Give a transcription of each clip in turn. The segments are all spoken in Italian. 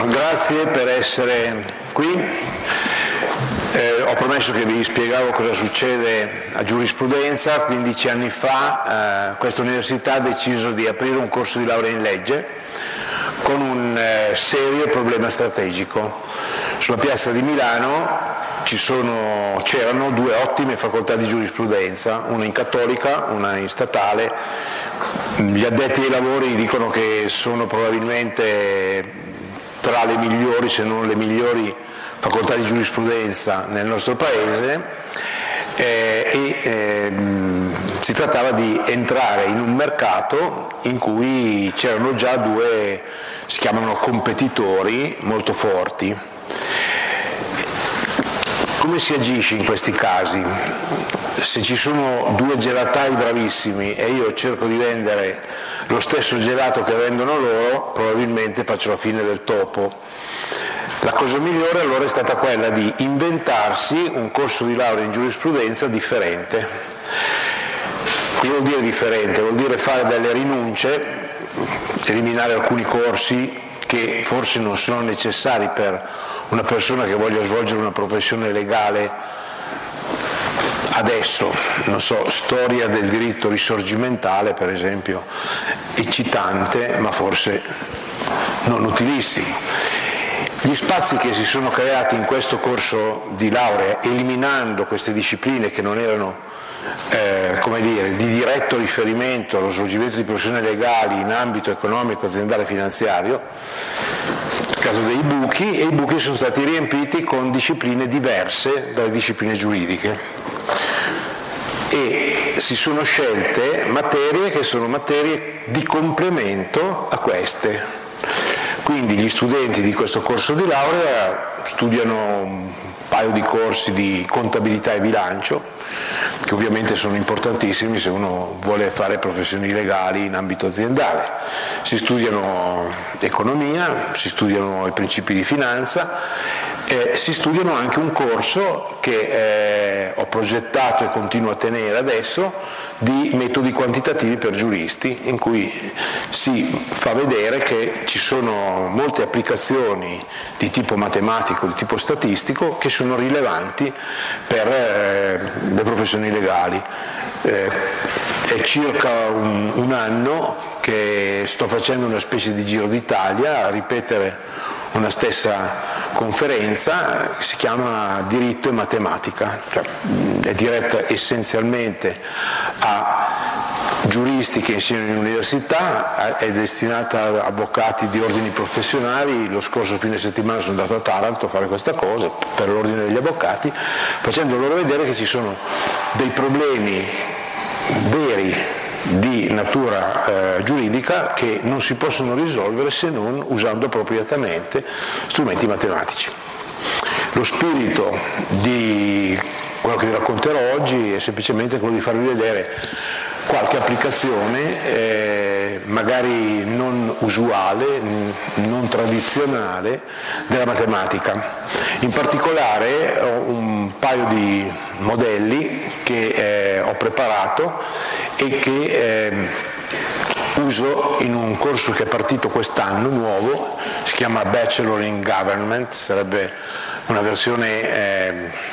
grazie per essere qui. Ho promesso che vi spiegavo cosa succede a giurisprudenza. 15 anni fa questa università ha deciso di aprire un corso di laurea in legge con un serio problema strategico. Sulla piazza di Milano c'erano due ottime facoltà di giurisprudenza, una in cattolica, una in statale. Gli addetti ai lavori dicono che sono probabilmente tra le migliori, se non le migliori, facoltà di giurisprudenza nel nostro paese, si trattava di entrare in un mercato in cui c'erano già due, si chiamano competitori, molto forti. Come si agisce in questi casi? Se ci sono due gelatai bravissimi e io cerco di vendere lo stesso gelato che vendono loro, probabilmente faccio la fine del topo. La cosa migliore allora è stata quella di inventarsi un corso di laurea in giurisprudenza differente. Cosa vuol dire differente? Vuol dire fare delle rinunce, eliminare alcuni corsi che forse non sono necessari per una persona che voglia svolgere una professione legale adesso, non so, storia del diritto risorgimentale per esempio, eccitante ma forse non utilissimo. Gli spazi che si sono creati in questo corso di laurea, eliminando queste discipline che non erano di diretto riferimento allo svolgimento di professioni legali in ambito economico, aziendale e finanziario, nel caso dei buchi, e i buchi sono stati riempiti con discipline diverse dalle discipline giuridiche e si sono scelte materie che sono materie di complemento a queste. Quindi gli studenti di questo corso di laurea studiano un paio di corsi di contabilità e bilancio, che ovviamente sono importantissimi se uno vuole fare professioni legali in ambito aziendale. Si studiano economia, si studiano i principi di finanza, si studiano anche un corso che ho progettato e continuo a tenere adesso di metodi quantitativi per giuristi, in cui si fa vedere che ci sono molte applicazioni di tipo matematico, di tipo statistico, che sono rilevanti per le professioni legali. È circa un anno che sto facendo una specie di giro d'Italia a ripetere una stessa conferenza, si chiama Diritto e Matematica, cioè è diretta essenzialmente a giuristi che insegnano in università, è destinata a avvocati di ordini professionali. Lo scorso fine settimana sono andato a Taranto a fare questa cosa per l'ordine degli avvocati, facendo loro vedere che ci sono dei problemi veri di natura giuridica che non si possono risolvere se non usando appropriatamente strumenti matematici. Lo spirito di quello che vi racconterò oggi è semplicemente quello di farvi vedere qualche applicazione magari non usuale, non tradizionale della matematica. In particolare ho un paio di modelli che ho preparato e che uso in un corso che è partito quest'anno, nuovo, si chiama Bachelor in Government, sarebbe una versione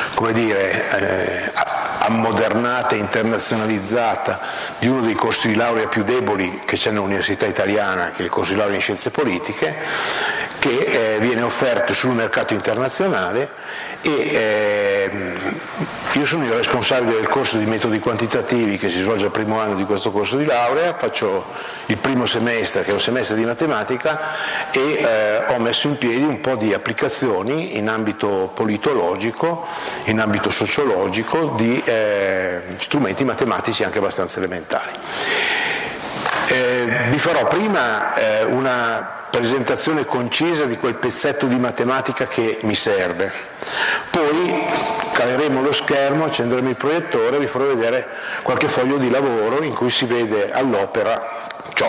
ammodernata e internazionalizzata di uno dei corsi di laurea più deboli che c'è nell'università italiana, che è il corso di laurea in scienze politiche, che viene offerto sul mercato internazionale e io sono il responsabile del corso di metodi quantitativi che si svolge al primo anno di questo corso di laurea, faccio il primo semestre che è un semestre di matematica e ho messo in piedi un po' di applicazioni in ambito politologico, in ambito sociologico di strumenti matematici anche abbastanza elementari. Vi farò prima una presentazione concisa di quel pezzetto di matematica che mi serve, poi caleremo lo schermo, accenderemo il proiettore e vi farò vedere qualche foglio di lavoro in cui si vede all'opera ciò.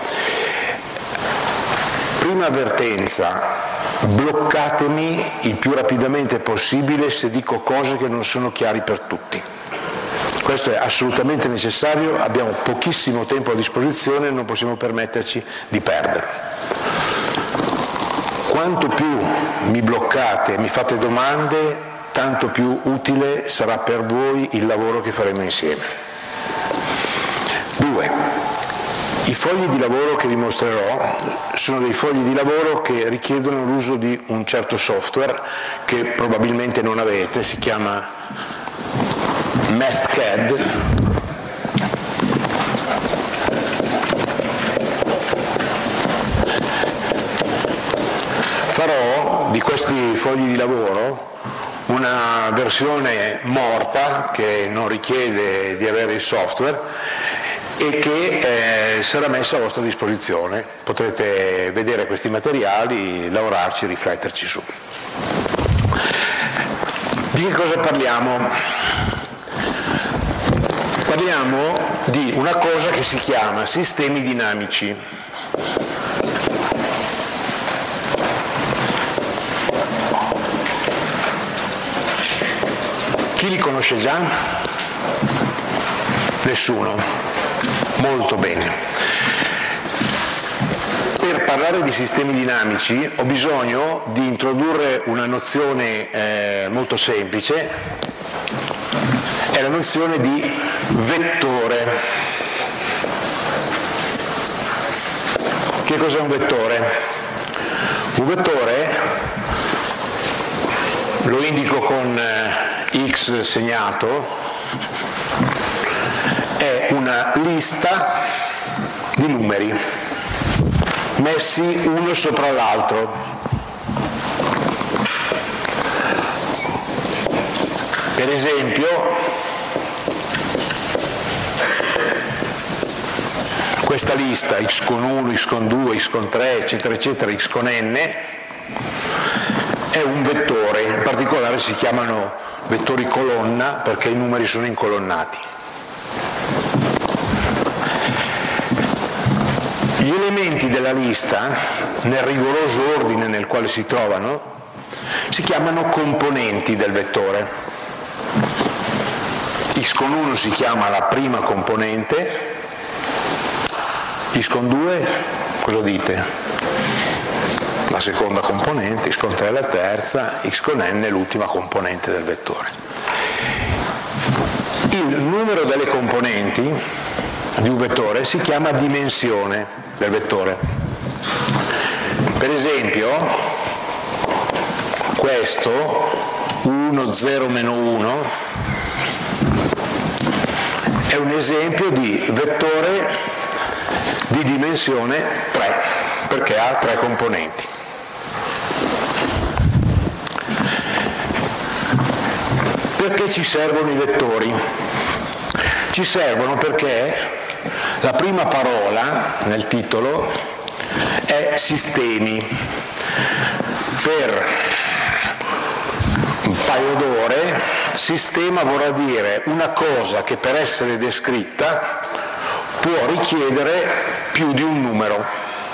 Prima avvertenza: bloccatemi il più rapidamente possibile se dico cose che non sono chiari per tutti. Questo è assolutamente necessario, abbiamo pochissimo tempo a disposizione e non possiamo permetterci di perdere. Quanto più mi bloccate e mi fate domande, tanto più utile sarà per voi il lavoro che faremo insieme. 2. I fogli di lavoro che vi mostrerò sono dei fogli di lavoro che richiedono l'uso di un certo software che probabilmente non avete, si chiama MathCAD. Farò di questi fogli di lavoro una versione morta che non richiede di avere il software e che sarà messa a vostra disposizione. Potrete vedere questi materiali, lavorarci, rifletterci su. Di che cosa parliamo? Parliamo di una cosa che si chiama sistemi dinamici. Chi li conosce già? Nessuno. Molto bene. Per parlare di sistemi dinamici ho bisogno di introdurre una nozione molto semplice, è la nozione di vettore. Che cos'è un vettore? Un vettore lo indico con X segnato, è una lista di numeri messi uno sopra l'altro. Per esempio, questa lista x con 1, x con 2, x con 3, eccetera, eccetera, x con n, è un vettore, in particolare si chiamano vettori colonna perché i numeri sono incolonnati. Gli elementi della lista, nel rigoroso ordine nel quale si trovano, si chiamano componenti del vettore. X con 1 si chiama la prima componente, x con 2, cosa dite? La seconda componente, x con 3 la terza, x con n è l'ultima componente del vettore. Il numero delle componenti di un vettore si chiama dimensione del vettore. Per esempio, questo 1, 0, meno 1 è un esempio di vettore di dimensione 3, perché ha 3 componenti. Perché ci servono i vettori? Ci servono perché la prima parola nel titolo è sistemi. Per un paio d'ore sistema vorrà dire una cosa che per essere descritta può richiedere più di un numero.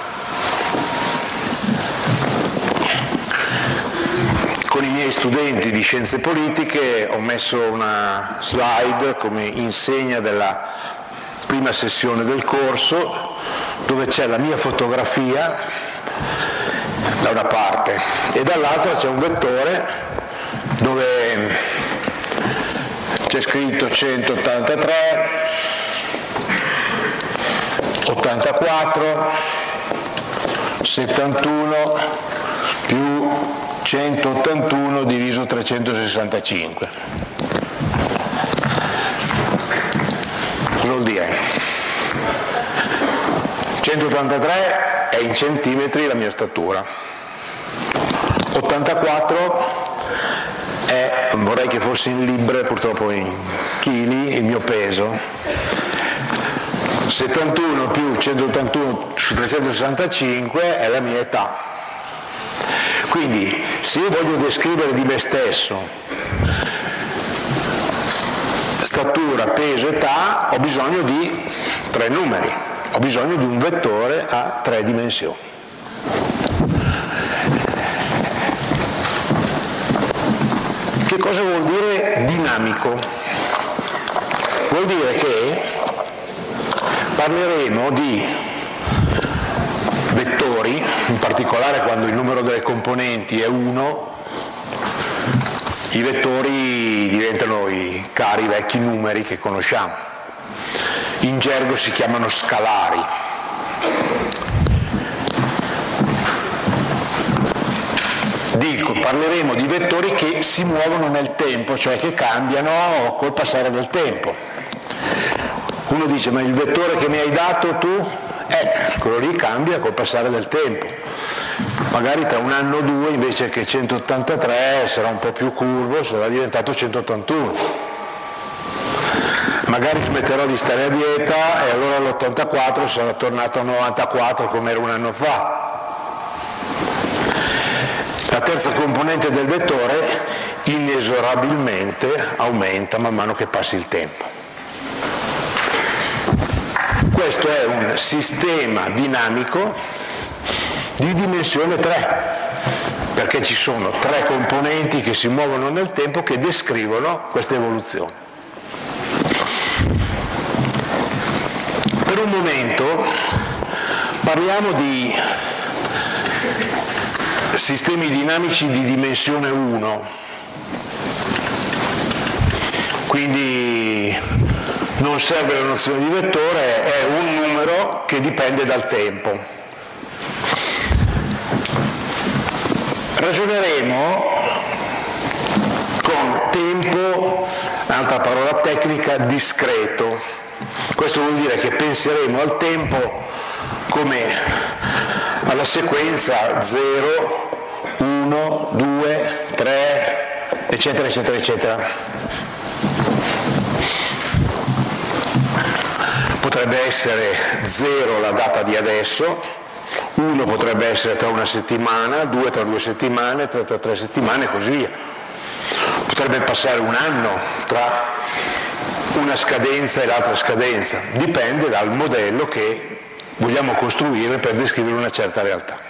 Con i miei studenti di scienze politiche ho messo una slide come insegna della prima sessione del corso, dove c'è la mia fotografia da una parte e dall'altra c'è un vettore dove c'è scritto 183, 84, 71 più 181 diviso 365. Cosa vuol dire? 183 è in centimetri la mia statura, 84 è, vorrei che fosse in libbre, purtroppo in chili, il mio peso, 71 più 181 su 365 è la mia età. Quindi se io voglio descrivere di me stesso statura, peso, età, ho bisogno di 3 numeri, ho bisogno di un vettore a 3 dimensioni. Che cosa vuol dire dinamico? Vuol dire che parleremo di vettori, in particolare quando il numero delle componenti è 1, i vettori diventano i cari vecchi numeri che conosciamo. In gergo si chiamano scalari. Parleremo di vettori che si muovono nel tempo, cioè che cambiano col passare del tempo. Uno dice, ma il vettore che mi hai dato tu, quello lì cambia col passare del tempo. Magari tra un anno o due, invece che 183, sarà un po' più curvo, sarà diventato 181. Magari smetterò di stare a dieta e allora l'84 sarà tornato a 94 come era un anno fa. La terza componente del vettore inesorabilmente aumenta man mano che passi il tempo. Questo è un sistema dinamico di dimensione 3, perché ci sono 3 componenti che si muovono nel tempo che descrivono questa evoluzione. Per un momento parliamo di sistemi dinamici di dimensione 1, quindi non serve la nozione di vettore, è un numero che dipende dal tempo. Ragioneremo con tempo, un'altra parola tecnica, discreto. Questo vuol dire che penseremo al tempo come alla sequenza 0, 1, 2, 3, eccetera, eccetera, eccetera. Potrebbe essere 0 la data di adesso, 1 potrebbe essere tra una settimana, 2 tra 2 settimane, 3 tra 3 settimane e così via. Potrebbe passare un anno tra una scadenza e l'altra scadenza, dipende dal modello che vogliamo costruire per descrivere una certa realtà.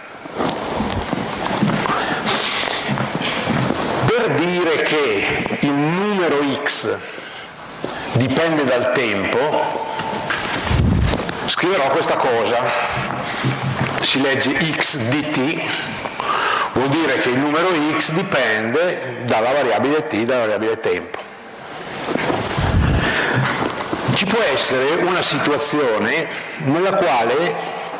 Per dire che il numero x dipende dal tempo, scriverò questa cosa, si legge x di t, vuol dire che il numero x dipende dalla variabile t, dalla variabile tempo. Ci può essere una situazione nella quale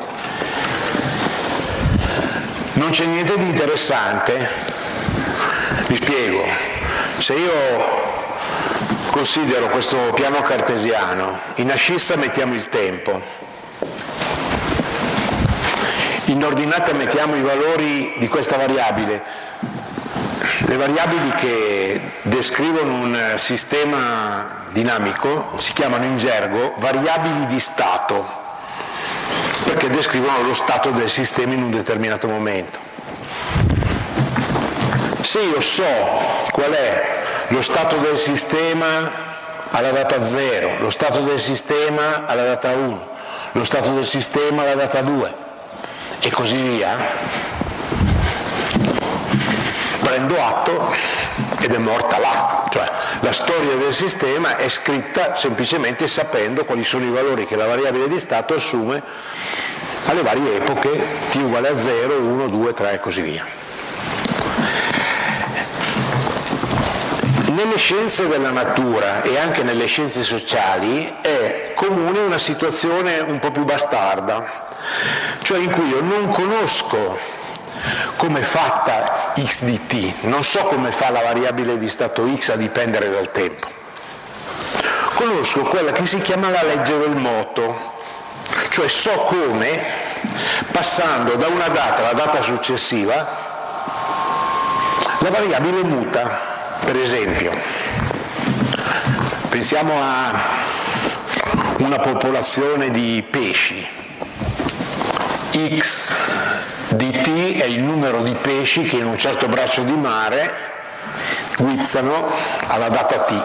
non c'è niente di interessante. Vi spiego. Se io considero questo piano cartesiano, in ascissa mettiamo il tempo, in ordinata mettiamo i valori di questa variabile. Le variabili che descrivono un sistema dinamico si chiamano in gergo variabili di stato, perché descrivono lo stato del sistema in un determinato momento. Se io so qual è lo stato del sistema alla data 0, lo stato del sistema alla data 1, lo stato del sistema alla data 2 e così via, prendo atto ed è morta là, cioè la storia del sistema è scritta semplicemente sapendo quali sono i valori che la variabile di stato assume alle varie epoche, t uguale a 0, 1, 2, 3 e così via. Nelle scienze della natura e anche nelle scienze sociali è comune una situazione un po' più bastarda, cioè in cui io non conosco come è fatta x di t, non so come fa la variabile di stato x a dipendere dal tempo. Conosco quella che si chiama la legge del moto, cioè so come, passando da una data alla data successiva, la variabile muta. Per esempio, pensiamo a una popolazione di pesci. X di t è il numero di pesci che in un certo braccio di mare guizzano alla data t.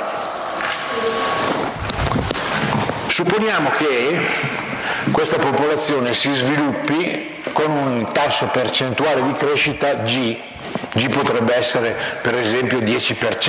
Supponiamo che questa popolazione si sviluppi con un tasso percentuale di crescita g. G potrebbe essere per esempio 10%.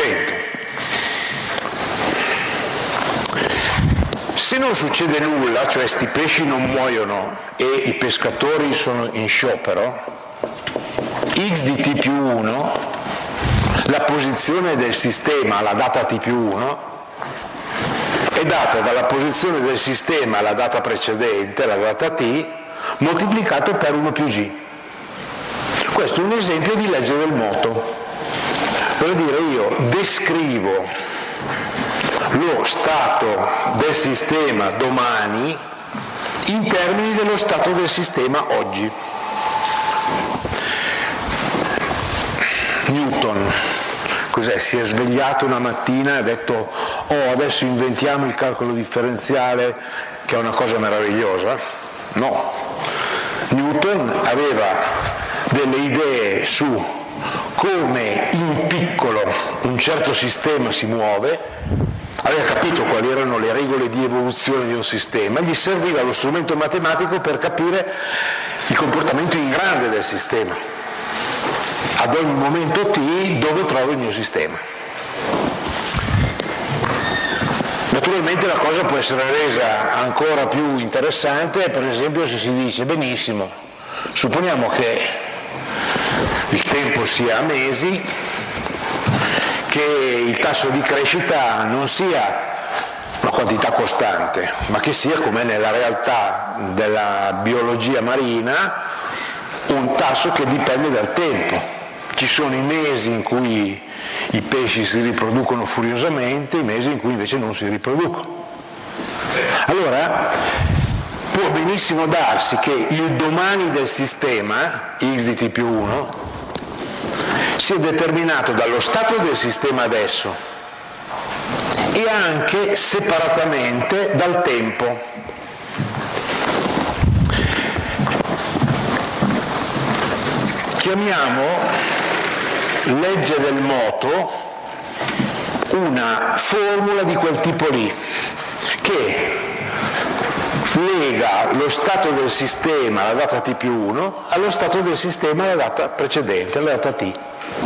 Se non succede nulla, cioè sti pesci non muoiono e i pescatori sono in sciopero, x di t più 1, la posizione del sistema alla data t più 1, è data dalla posizione del sistema alla data precedente, la data t, moltiplicato per 1 più g. Questo è un esempio di legge del moto. Vuol dire, io descrivo lo stato del sistema domani in termini dello stato del sistema oggi. Newton, cos'è? Si è svegliato una mattina e ha detto: oh, adesso inventiamo il calcolo differenziale, che è una cosa meravigliosa? No. Newton aveva delle idee su come in piccolo un certo sistema si muove, aveva capito quali erano le regole di evoluzione di un sistema, gli serviva lo strumento matematico per capire il comportamento in grande del sistema, ad ogni momento t dove trovo il mio sistema. Naturalmente la cosa può essere resa ancora più interessante, per esempio, se si dice: benissimo, supponiamo che il tempo sia a mesi, che il tasso di crescita non sia una quantità costante, ma che sia, come nella realtà della biologia marina, un tasso che dipende dal tempo. Ci sono i mesi in cui i pesci si riproducono furiosamente, i mesi in cui invece non si riproducono. Allora, può benissimo darsi che il domani del sistema, x di t più 1, sia determinato dallo stato del sistema adesso e anche separatamente dal tempo. Chiamiamo legge del moto una formula di quel tipo lì, che lega lo stato del sistema alla data t più 1 allo stato del sistema alla data precedente, alla data t.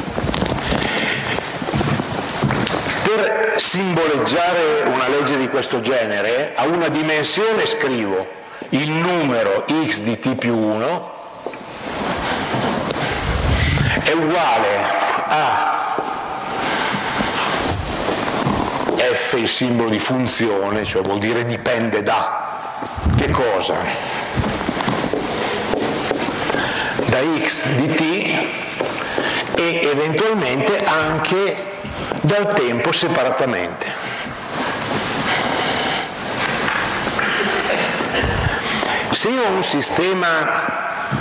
Per simboleggiare una legge di questo genere, a una dimensione scrivo il numero x di t più 1 è uguale a f, il simbolo di funzione, cioè vuol dire dipende da che cosa? Da x di t e eventualmente anche dal tempo separatamente. Se io ho un sistema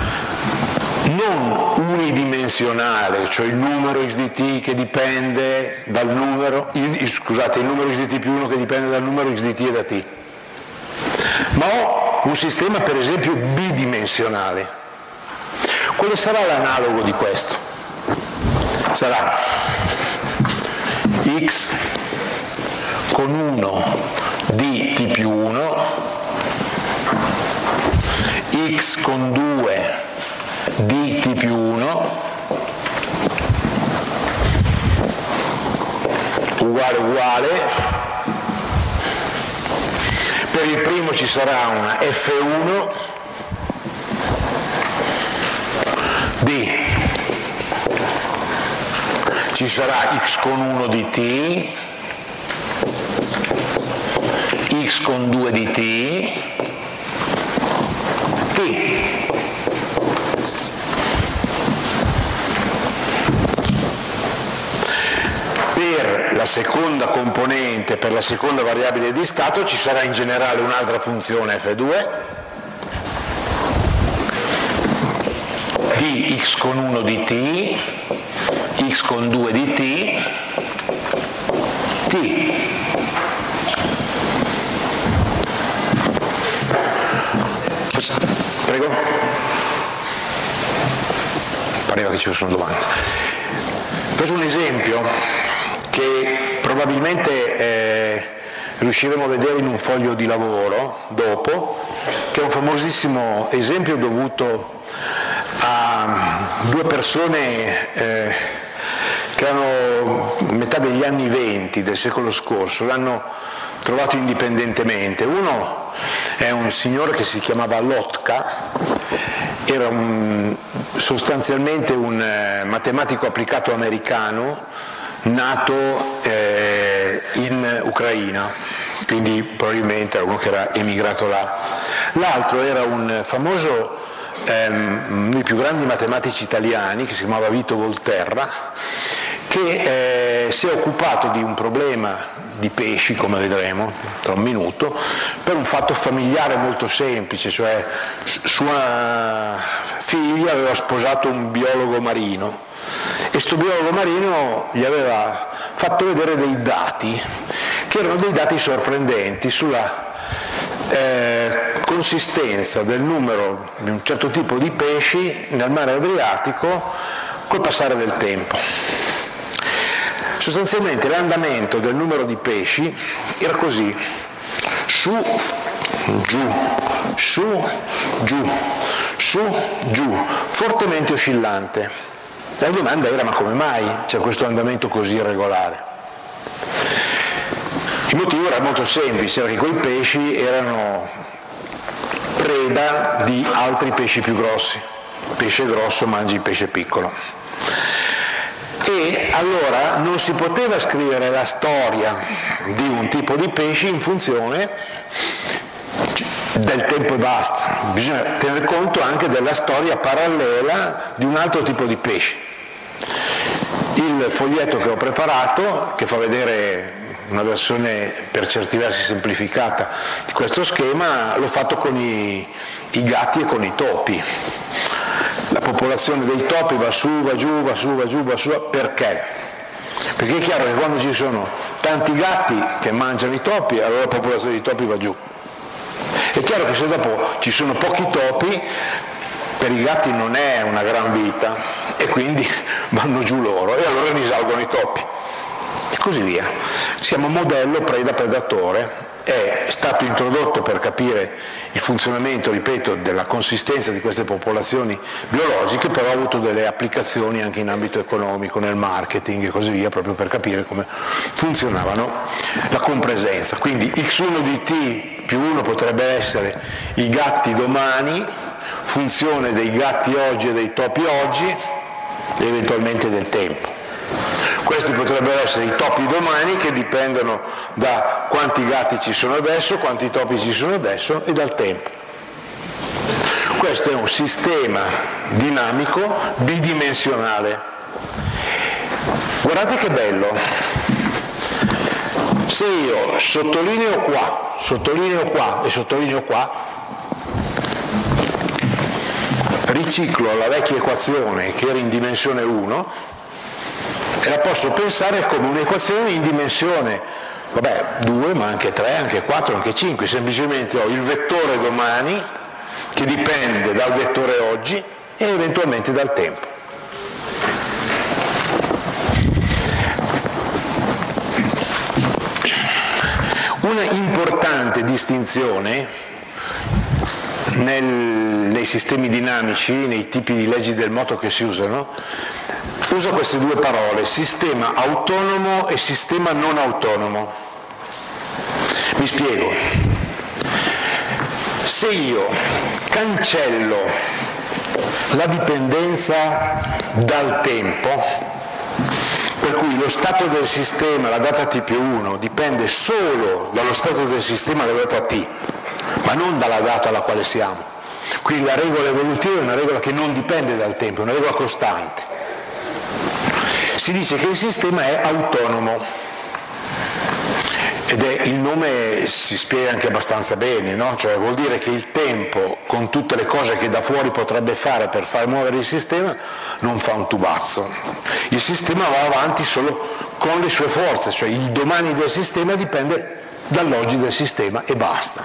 non unidimensionale, cioè il numero x di t che dipende dal numero, scusate, il numero x di t più 1 che dipende dal numero x di t e da t, ma ho un sistema per esempio bidimensionale, quale sarà l'analogo di questo? Sarà x con 1 di t più 1, x con 2 di t più 1 uguale. Per il primo ci sarà una f1 di, ci sarà x con 1 di t, x con 2 di t, t. Per la seconda componente, per la seconda variabile di stato, ci sarà in generale un'altra funzione f2 di x con 1 di t, x con 2 di t, t. Prego? Pareva che ci fossero domande. Ho preso un esempio che probabilmente riusciremo a vedere in un foglio di lavoro dopo, che è un famosissimo esempio dovuto a due persone che erano metà degli anni 20 del secolo scorso, l'hanno trovato indipendentemente. Uno è un signore che si chiamava Lotka era sostanzialmente un matematico applicato americano nato in Ucraina, quindi probabilmente era uno che era emigrato là. L'altro era un famoso, uno dei più grandi matematici italiani, che si chiamava Vito Volterra, che si è occupato di un problema di pesci, come vedremo tra un minuto, per un fatto familiare molto semplice, cioè sua figlia aveva sposato un biologo marino e questo biologo marino gli aveva fatto vedere dei dati che erano dei dati sorprendenti sulla consistenza del numero di un certo tipo di pesci nel mare Adriatico col passare del tempo. Sostanzialmente l'andamento del numero di pesci era così: su, giù, su, giù, su, giù, fortemente oscillante. La domanda era: ma come mai c'è questo andamento così irregolare? Il motivo era molto semplice, era che quei pesci erano preda di altri pesci più grossi. Il pesce grosso mangia il pesce piccolo. E allora non si poteva scrivere la storia di un tipo di pesci in funzione del tempo e basta, bisogna tener conto anche della storia parallela di un altro tipo di pesci. Il foglietto che ho preparato, che fa vedere una versione per certi versi semplificata di questo schema, l'ho fatto con i gatti e con i topi. La popolazione dei topi va su, va giù, va su, va giù, va su. Perché? Perché è chiaro che quando ci sono tanti gatti che mangiano i topi, allora la popolazione di topi va giù. È chiaro che se dopo ci sono pochi topi, per i gatti non è una gran vita e quindi vanno giù loro e allora risalgono i topi. E così via. Siamo modello preda-predatore. È stato introdotto per capire il funzionamento, ripeto, della consistenza di queste popolazioni biologiche, però ha avuto delle applicazioni anche in ambito economico, nel marketing e così via, proprio per capire come funzionavano la compresenza. Quindi x1 di t più 1 potrebbe essere i gatti domani, funzione dei gatti oggi e dei topi oggi, e eventualmente del tempo. Questi potrebbero essere i topi domani, che dipendono da quanti gatti ci sono adesso, quanti topi ci sono adesso e dal tempo. Questo è un sistema dinamico bidimensionale. Guardate che bello. Se io sottolineo qua e sottolineo qua, riciclo la vecchia equazione che era in dimensione 1, e la posso pensare come un'equazione in dimensione 2, ma anche 3, anche 4, anche 5, semplicemente ho il vettore domani che dipende dal vettore oggi e eventualmente dal tempo. Una importante distinzione nei sistemi dinamici, nei tipi di leggi del moto che si usano, uso queste due parole: sistema autonomo e sistema non autonomo. Mi spiego. Se io cancello la dipendenza dal tempo, per cui lo stato del sistema, la data t più 1, dipende solo dallo stato del sistema, la data t, ma non dalla data alla quale siamo. Quindi la regola evolutiva è una regola che non dipende dal tempo, è una regola costante. Si dice che il sistema è autonomo, ed è, il nome si spiega anche abbastanza bene, no? Cioè vuol dire che il tempo, con tutte le cose che da fuori potrebbe fare per far muovere il sistema, non fa un tubazzo. Il sistema va avanti solo con le sue forze, cioè il domani del sistema dipende dall'oggi del sistema e basta.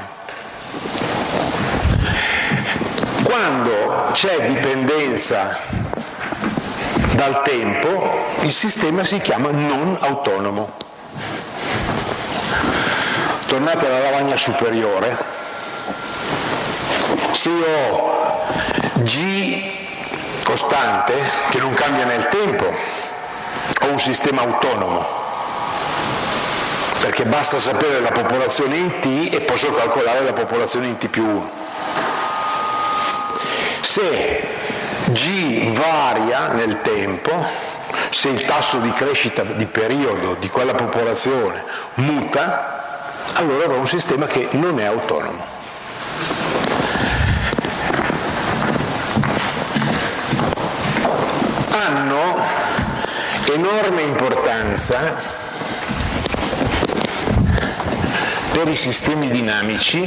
Quando c'è dipendenza dal tempo, il sistema si chiama non autonomo. Tornate alla lavagna superiore. Se io ho G costante, che non cambia nel tempo, ho un sistema autonomo, perché basta sapere la popolazione in T e posso calcolare la popolazione in T più 1. Se G varia nel tempo, se il tasso di crescita di periodo di quella popolazione muta, allora avrò un sistema che non è autonomo. Hanno enorme importanza per i sistemi dinamici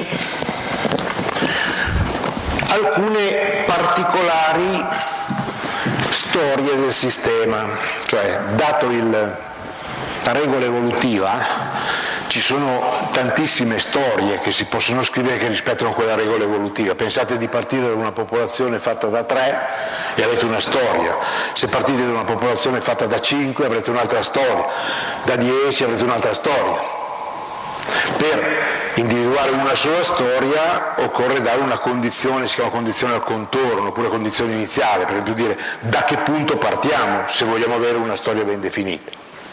alcune particolari storie del sistema, cioè dato la regola evolutiva ci sono tantissime storie che si possono scrivere che rispettano quella regola evolutiva. Pensate di partire da una popolazione fatta da 3 e avrete una storia, se partite da una popolazione fatta da 5 avrete un'altra storia, da 10 avrete un'altra storia. Per individuare una sola storia occorre dare una condizione, si chiama condizione al contorno, oppure condizione iniziale, per esempio dire da che punto partiamo se vogliamo avere una storia ben definita.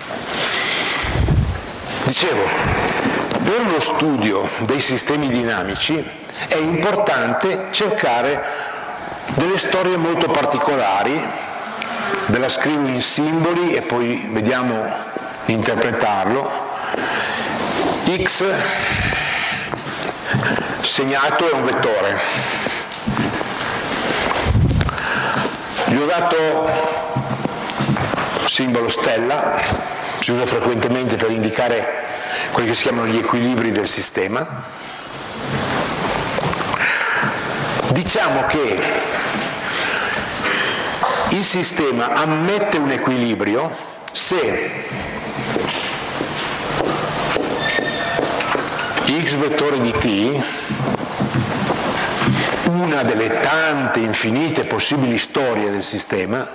Dicevo, per lo studio dei sistemi dinamici è importante cercare delle storie molto particolari, ve la scrivo in simboli e poi vediamo di interpretarlo. X segnato è un vettore, gli ho dato simbolo stella, si usa frequentemente per indicare quelli che si chiamano gli equilibri del sistema. Diciamo che il sistema ammette un equilibrio se x vettore di t, una delle tante infinite possibili storie del sistema,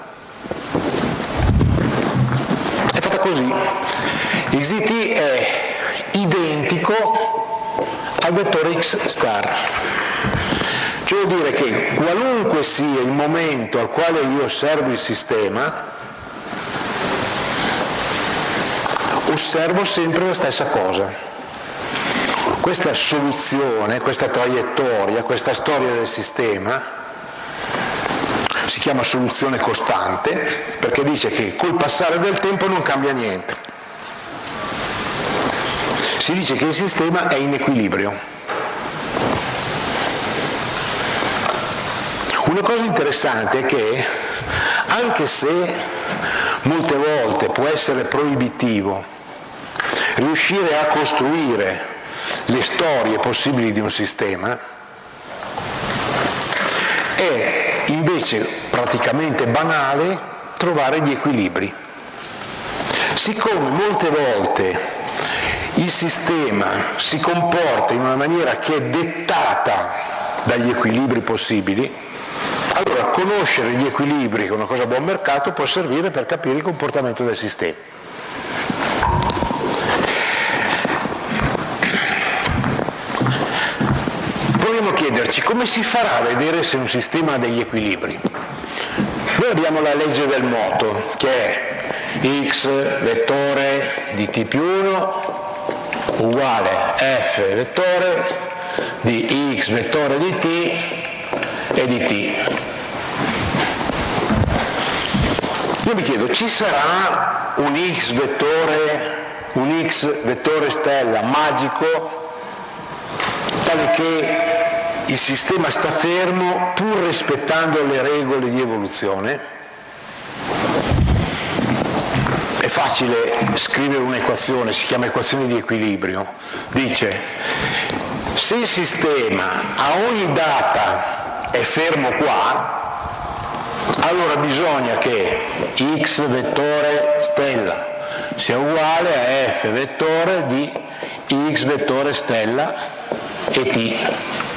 è fatta così. X di t è identico al vettore x star. Cioè vuol dire che qualunque sia il momento al quale io osservo il sistema, osservo sempre la stessa cosa. Questa soluzione, questa traiettoria, questa storia del sistema si chiama soluzione costante perché dice che col passare del tempo non cambia niente. Si dice che il sistema è in equilibrio. Una cosa interessante è che anche se molte volte può essere proibitivo riuscire a costruire le storie possibili di un sistema, è invece praticamente banale trovare gli equilibri. Siccome molte volte il sistema si comporta in una maniera che è dettata dagli equilibri possibili, allora conoscere gli equilibri, che è una cosa a buon mercato, può servire per capire il comportamento del sistema. Vogliamo chiederci come si farà a vedere se un sistema ha degli equilibri. Noi abbiamo la legge del moto, che è x vettore di t più 1 uguale f vettore di x vettore di t e di t. Io mi chiedo, ci sarà un x vettore stella magico tale che il sistema sta fermo pur rispettando le regole di evoluzione? È facile scrivere un'equazione, si chiama equazione di equilibrio. Dice, se il sistema a ogni data è fermo qua, allora bisogna che x vettore stella sia uguale a f vettore di x vettore stella e t.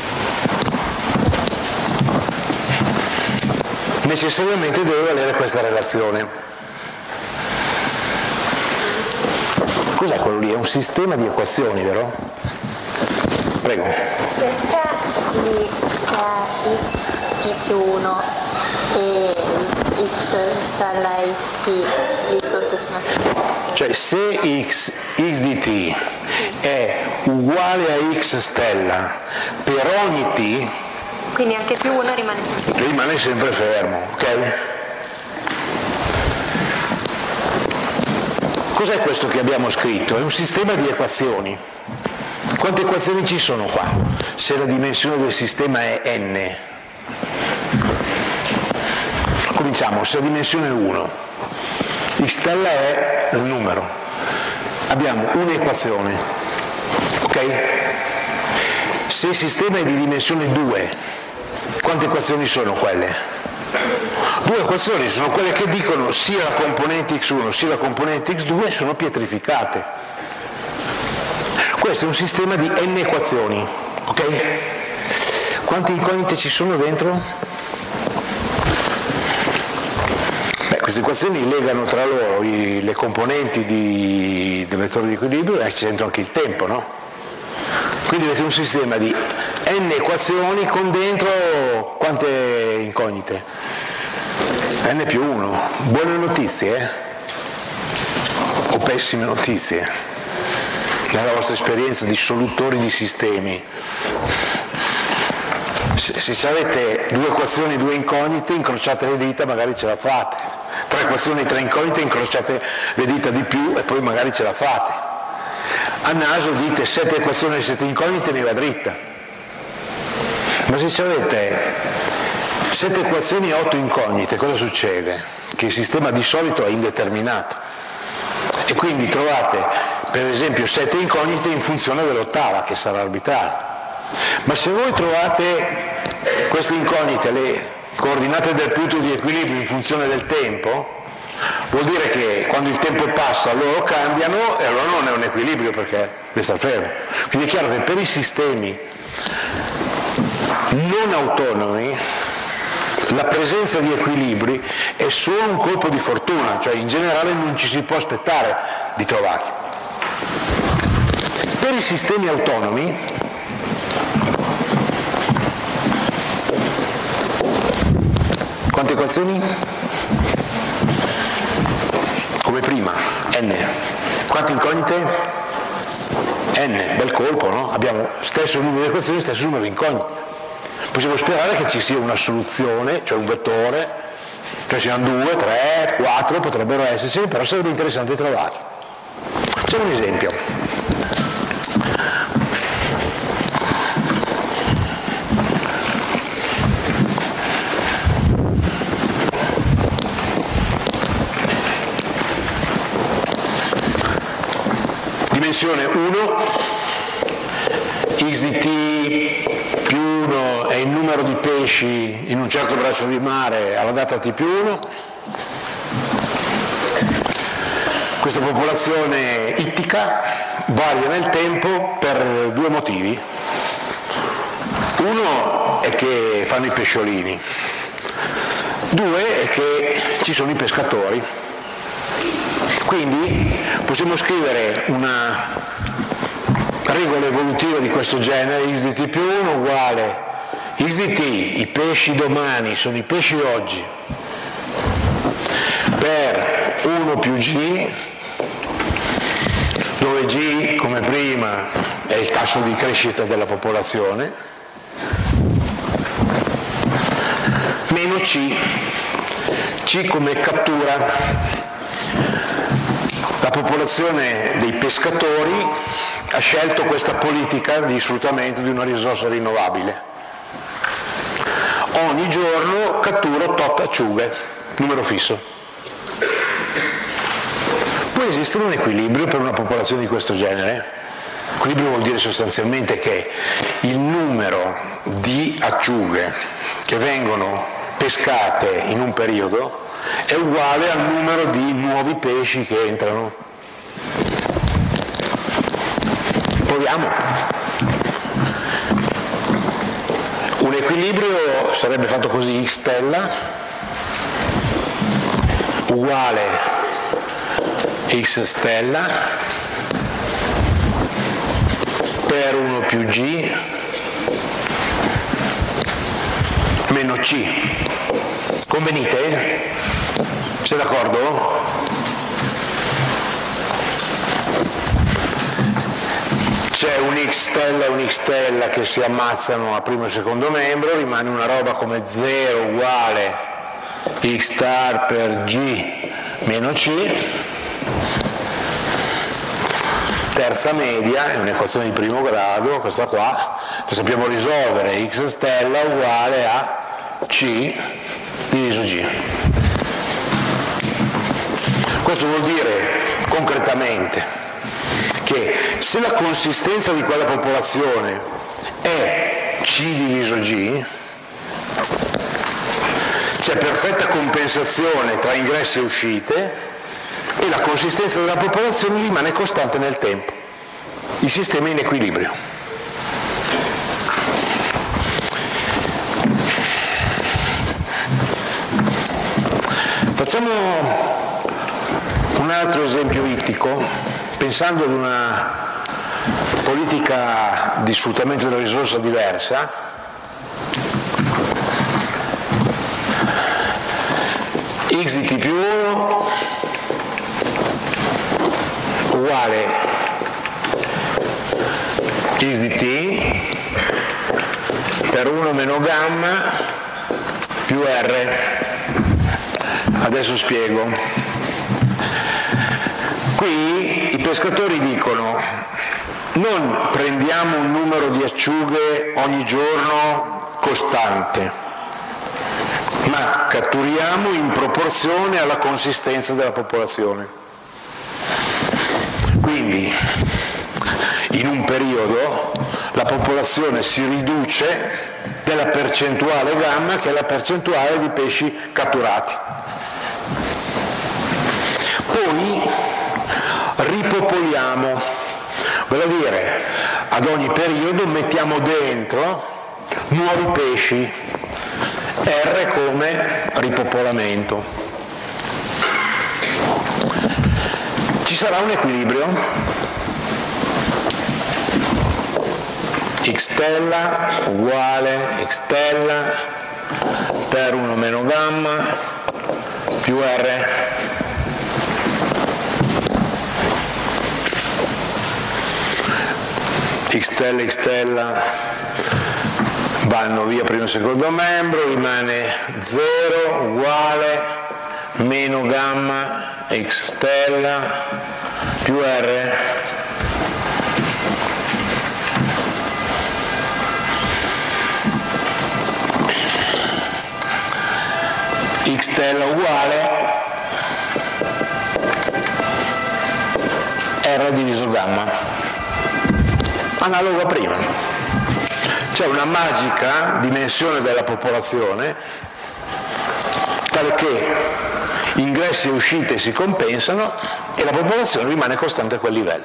Necessariamente deve valere questa relazione. Cos'è quello lì? È un sistema di equazioni, vero? Prego. Perché di x t più 1 e x stella xt lì sotto si mette? Cioè se x di t è uguale a x stella per ogni t, Quindi anche più 1 rimane sempre fermo. Rimane sempre fermo, ok? Cos'è questo che abbiamo scritto? È un sistema di equazioni. Quante equazioni ci sono qua? Se la dimensione del sistema è n. Cominciamo, se la dimensione è 1, x stella è il numero. Abbiamo un'equazione, ok? Se il sistema è di dimensione 2, quante equazioni sono quelle? 2 equazioni sono quelle che dicono sia la componente x1 sia la componente x2 sono pietrificate. Questo è un sistema di n equazioni, ok? Quante incognite ci sono dentro? Queste equazioni legano tra loro le componenti del vettore di equilibrio e c'è dentro anche il tempo, no? Quindi avete un sistema di n equazioni con dentro quante incognite? n più 1. Buone notizie, o pessime notizie? Nella vostra esperienza di solutori di sistemi, se avete 2 equazioni, 2 incognite, incrociate le dita, magari ce la fate. 3 equazioni, 3 incognite, incrociate le dita di più e poi magari ce la fate. A naso dite 7 equazioni e 7 incognite, mi va dritta. Ma se avete 7 equazioni e 8 incognite, cosa succede? Che il sistema di solito è indeterminato e quindi trovate per esempio 7 incognite in funzione dell'ottava, che sarà arbitraria. Ma se voi trovate queste incognite, le coordinate del punto di equilibrio in funzione del tempo, vuol dire che quando il tempo passa loro cambiano e allora non è un equilibrio perché deve stare fermo. Quindi è chiaro che per i sistemi non autonomi la presenza di equilibri è solo un colpo di fortuna, cioè in generale non ci si può aspettare di trovarli. Per i sistemi autonomi quante equazioni? Come prima, n. Quante incognite? n, bel colpo, no? Abbiamo stesso numero di equazioni, stesso numero di incognite. Possiamo sperare che ci sia una soluzione, cioè un vettore, cioè siano 2, 3, 4, potrebbero esserci, però sarebbe interessante trovarli. Facciamo un esempio. Dimensione 1, x di t più 1 è il numero di pesci in un certo braccio di mare alla data t più 1. Questa popolazione ittica varia nel tempo per 2 motivi. Uno è che fanno i pesciolini, 2 è che ci sono i pescatori. Quindi possiamo scrivere una regola evolutiva di questo genere, x di t più 1 uguale x di t, i pesci domani sono i pesci oggi, per 1 più g, dove g come prima è il tasso di crescita della popolazione, meno c come cattura. La popolazione dei pescatori ha scelto questa politica di sfruttamento di una risorsa rinnovabile. Ogni giorno catturo tot acciughe, numero fisso. Può esistere un equilibrio per una popolazione di questo genere? Equilibrio vuol dire sostanzialmente che il numero di acciughe che vengono pescate in un periodo è uguale al numero di nuovi pesci che entrano. Proviamo. Un equilibrio sarebbe fatto così: x stella uguale x stella per 1 più g meno c. Convenite? Siete d'accordo? C c'è un x stella e un x stella che si ammazzano a primo e secondo membro, rimane una roba come 0 uguale x star per g meno c, terza media, è un'equazione di primo grado, questa qua, che sappiamo risolvere, x stella uguale a c diviso g. Questo vuol dire concretamente che se la consistenza di quella popolazione è C diviso G, c'è perfetta compensazione tra ingressi e uscite e la consistenza della popolazione rimane costante nel tempo. Il sistema è in equilibrio. Facciamo un altro esempio ittico, pensando ad una politica di sfruttamento della risorsa diversa. X di t più 1 uguale x di t per 1 meno gamma più r. Adesso spiego. Qui i pescatori dicono: non prendiamo un numero di acciughe ogni giorno costante, ma catturiamo in proporzione alla consistenza della popolazione. Quindi in un periodo la popolazione si riduce della percentuale gamma, che è la percentuale di pesci catturati. Poi ripopoliamo, vale a dire ad ogni periodo mettiamo dentro nuovi pesci, R come ripopolamento. Ci sarà un equilibrio, x stella uguale x stella per 1 meno gamma più R. X stella vanno via primo e secondo membro, rimane 0 uguale meno gamma x stella più R. X stella uguale R diviso gamma. Analogo a prima. C'è una magica dimensione della popolazione tale che ingressi e uscite si compensano e la popolazione rimane costante a quel livello.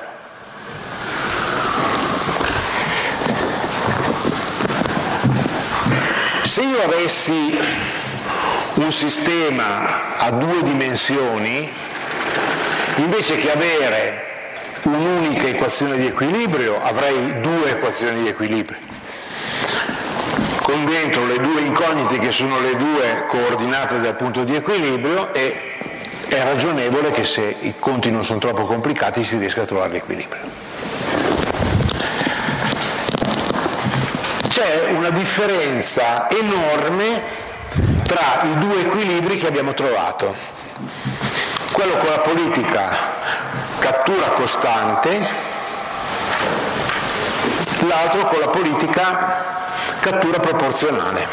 Se io avessi un sistema a 2 dimensioni, invece che avere un'unica equazione di equilibrio, avrei 2 equazioni di equilibrio, con dentro le 2 incognite che sono le 2 coordinate dal punto di equilibrio, e è ragionevole che se i conti non sono troppo complicati si riesca a trovare l'equilibrio. C'è una differenza enorme tra i 2 equilibri che abbiamo trovato, quello con la politica cattura costante, l'altro con la politica cattura proporzionale.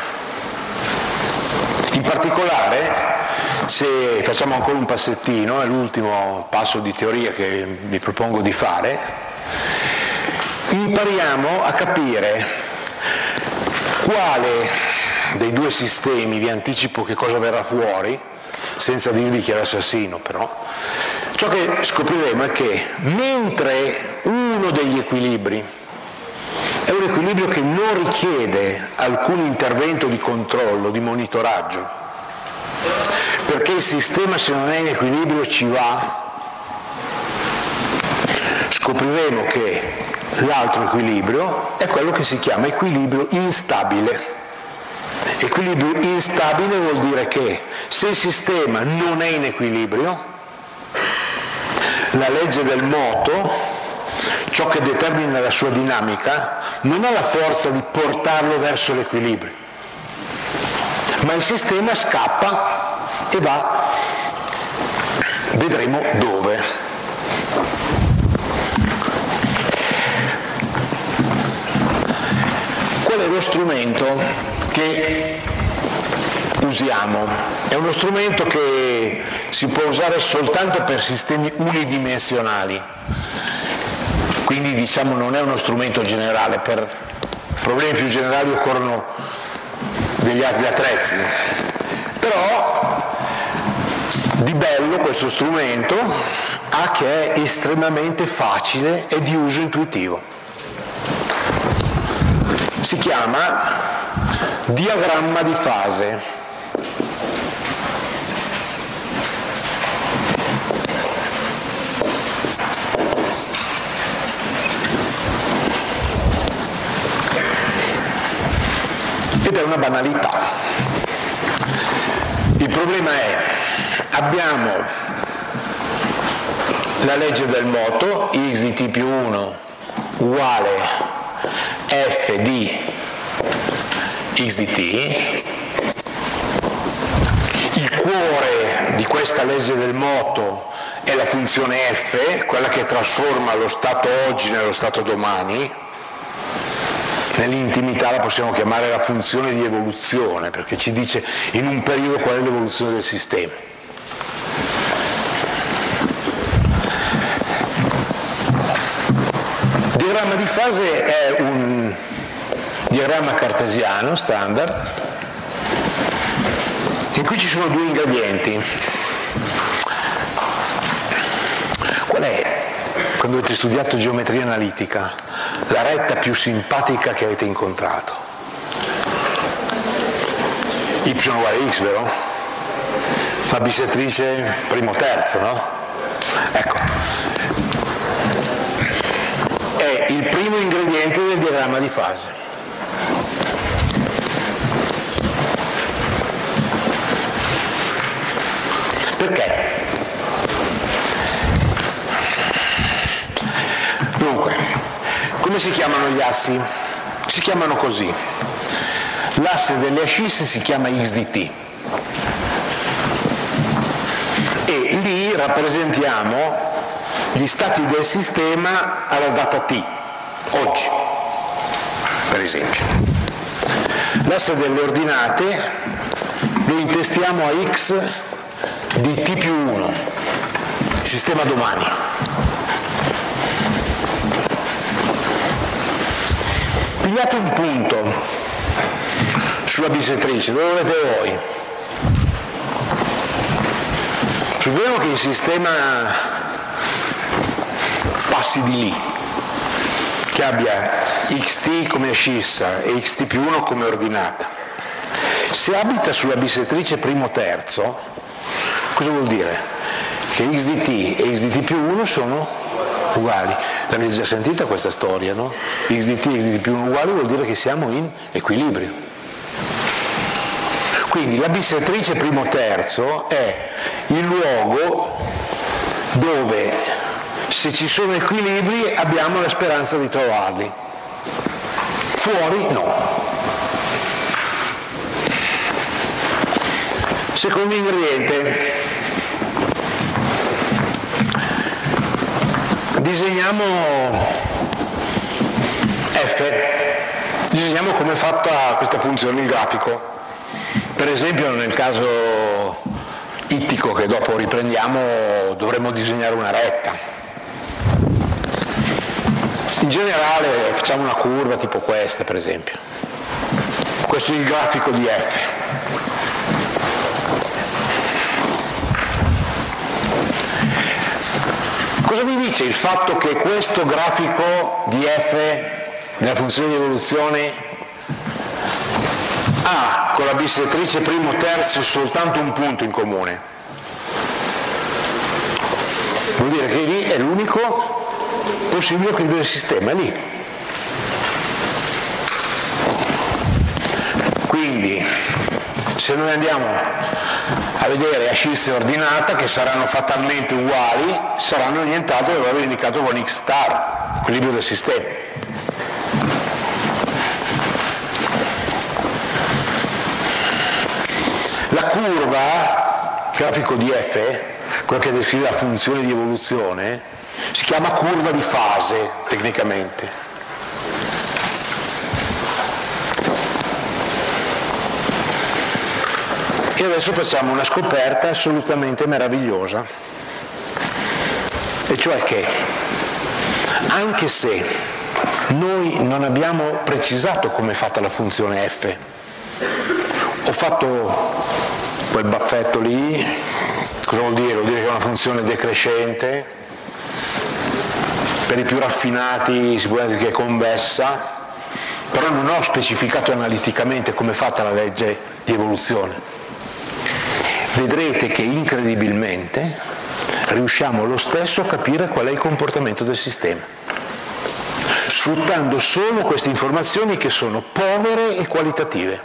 In particolare, se facciamo ancora un passettino, è l'ultimo passo di teoria che vi propongo di fare, impariamo a capire quale dei 2 sistemi, vi anticipo che cosa verrà fuori, senza dirvi chi è l'assassino però. Ciò che scopriremo è che mentre uno degli equilibri è un equilibrio che non richiede alcun intervento di controllo, di monitoraggio, perché il sistema, se non è in equilibrio, ci va, scopriremo che l'altro equilibrio è quello che si chiama equilibrio instabile. Equilibrio instabile vuol dire che se il sistema non è in equilibrio, la legge del moto ciò che determina la sua dinamica, non ha la forza di portarlo verso l'equilibrio, ma il sistema scappa e va, vedremo dove. Qual è lo strumento che usiamo? È uno strumento che si può usare soltanto per sistemi unidimensionali, quindi diciamo non è uno strumento generale, per problemi più generali occorrono degli altri attrezzi, però di bello questo strumento ha che è estremamente facile e di uso intuitivo. Si chiama diagramma di fase. Ed è una banalità. Il problema è, abbiamo la legge del moto, x di t più 1 uguale f di x di t. Il cuore di questa legge del moto è la funzione f, quella che trasforma lo stato oggi nello stato domani. Nell'intimità la possiamo chiamare la funzione di evoluzione, perché ci dice in un periodo qual è l'evoluzione del sistema. Il diagramma di fase è un diagramma cartesiano standard in cui ci sono due ingredienti. Qual è, quando avete studiato geometria analitica, la retta più simpatica che avete incontrato? Y uguale x, vero? La bisettrice primo terzo, no? Ecco, è il primo ingrediente del diagramma di fase. Perché? Dunque, come si chiamano gli assi? Si chiamano così. L'asse delle ascisse si chiama x di t e lì rappresentiamo gli stati del sistema alla data t, oggi, per esempio. L'asse delle ordinate lo intestiamo a x di t più 1, il sistema domani. Pigliate un punto sulla bisettrice, dove volete voi. Supponiamo che il sistema passi di lì, che abbia xt come ascissa e xt più 1 come ordinata. Se abita sulla bisettrice primo terzo, cosa vuol dire? Che x di t e x di t più 1 sono uguali. L'avete già sentita questa storia, no? X di t e x di t più 1 uguali vuol dire che siamo in equilibrio. Quindi la bisettrice primo terzo è il luogo dove, se ci sono equilibri, abbiamo la speranza di trovarli. Fuori no. Secondo ingrediente. Disegniamo f, disegniamo come è fatta questa funzione, il grafico. Per esempio nel caso ittico che dopo riprendiamo dovremmo disegnare una retta. In generale facciamo una curva tipo questa, per esempio. Questo è il grafico di f. Cosa vi dice il fatto che questo grafico di f nella funzione di evoluzione ha con la bisettrice primo terzo soltanto un punto in comune? Vuol dire che lì è l'unico possibile equilibrio del sistema, è lì. Quindi Se noi andiamo a vedere ascisse ordinata, che saranno fatalmente uguali, saranno nient'altro che valore indicato con x star, equilibrio del sistema. La curva, grafico di F, quello che descrive la funzione di evoluzione, si chiama curva di fase tecnicamente. E adesso facciamo una scoperta assolutamente meravigliosa, e cioè che anche se noi non abbiamo precisato come è fatta la funzione f, ho fatto quel baffetto lì, cosa vuol dire? Vuol dire che è una funzione decrescente, per i più raffinati si può dire che è convessa, però non ho specificato analiticamente come è fatta la legge di evoluzione. Vedrete che incredibilmente riusciamo lo stesso a capire qual è il comportamento del sistema, sfruttando solo queste informazioni che sono povere e qualitative.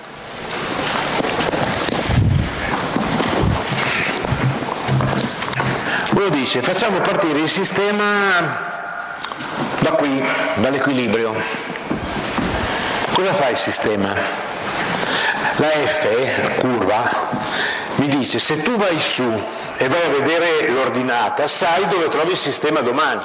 Quello dice, facciamo partire il sistema da qui, dall'equilibrio. Cosa fa il sistema? La F, la curva, mi dice, se tu vai su e vai a vedere l'ordinata, sai dove trovi il sistema domani.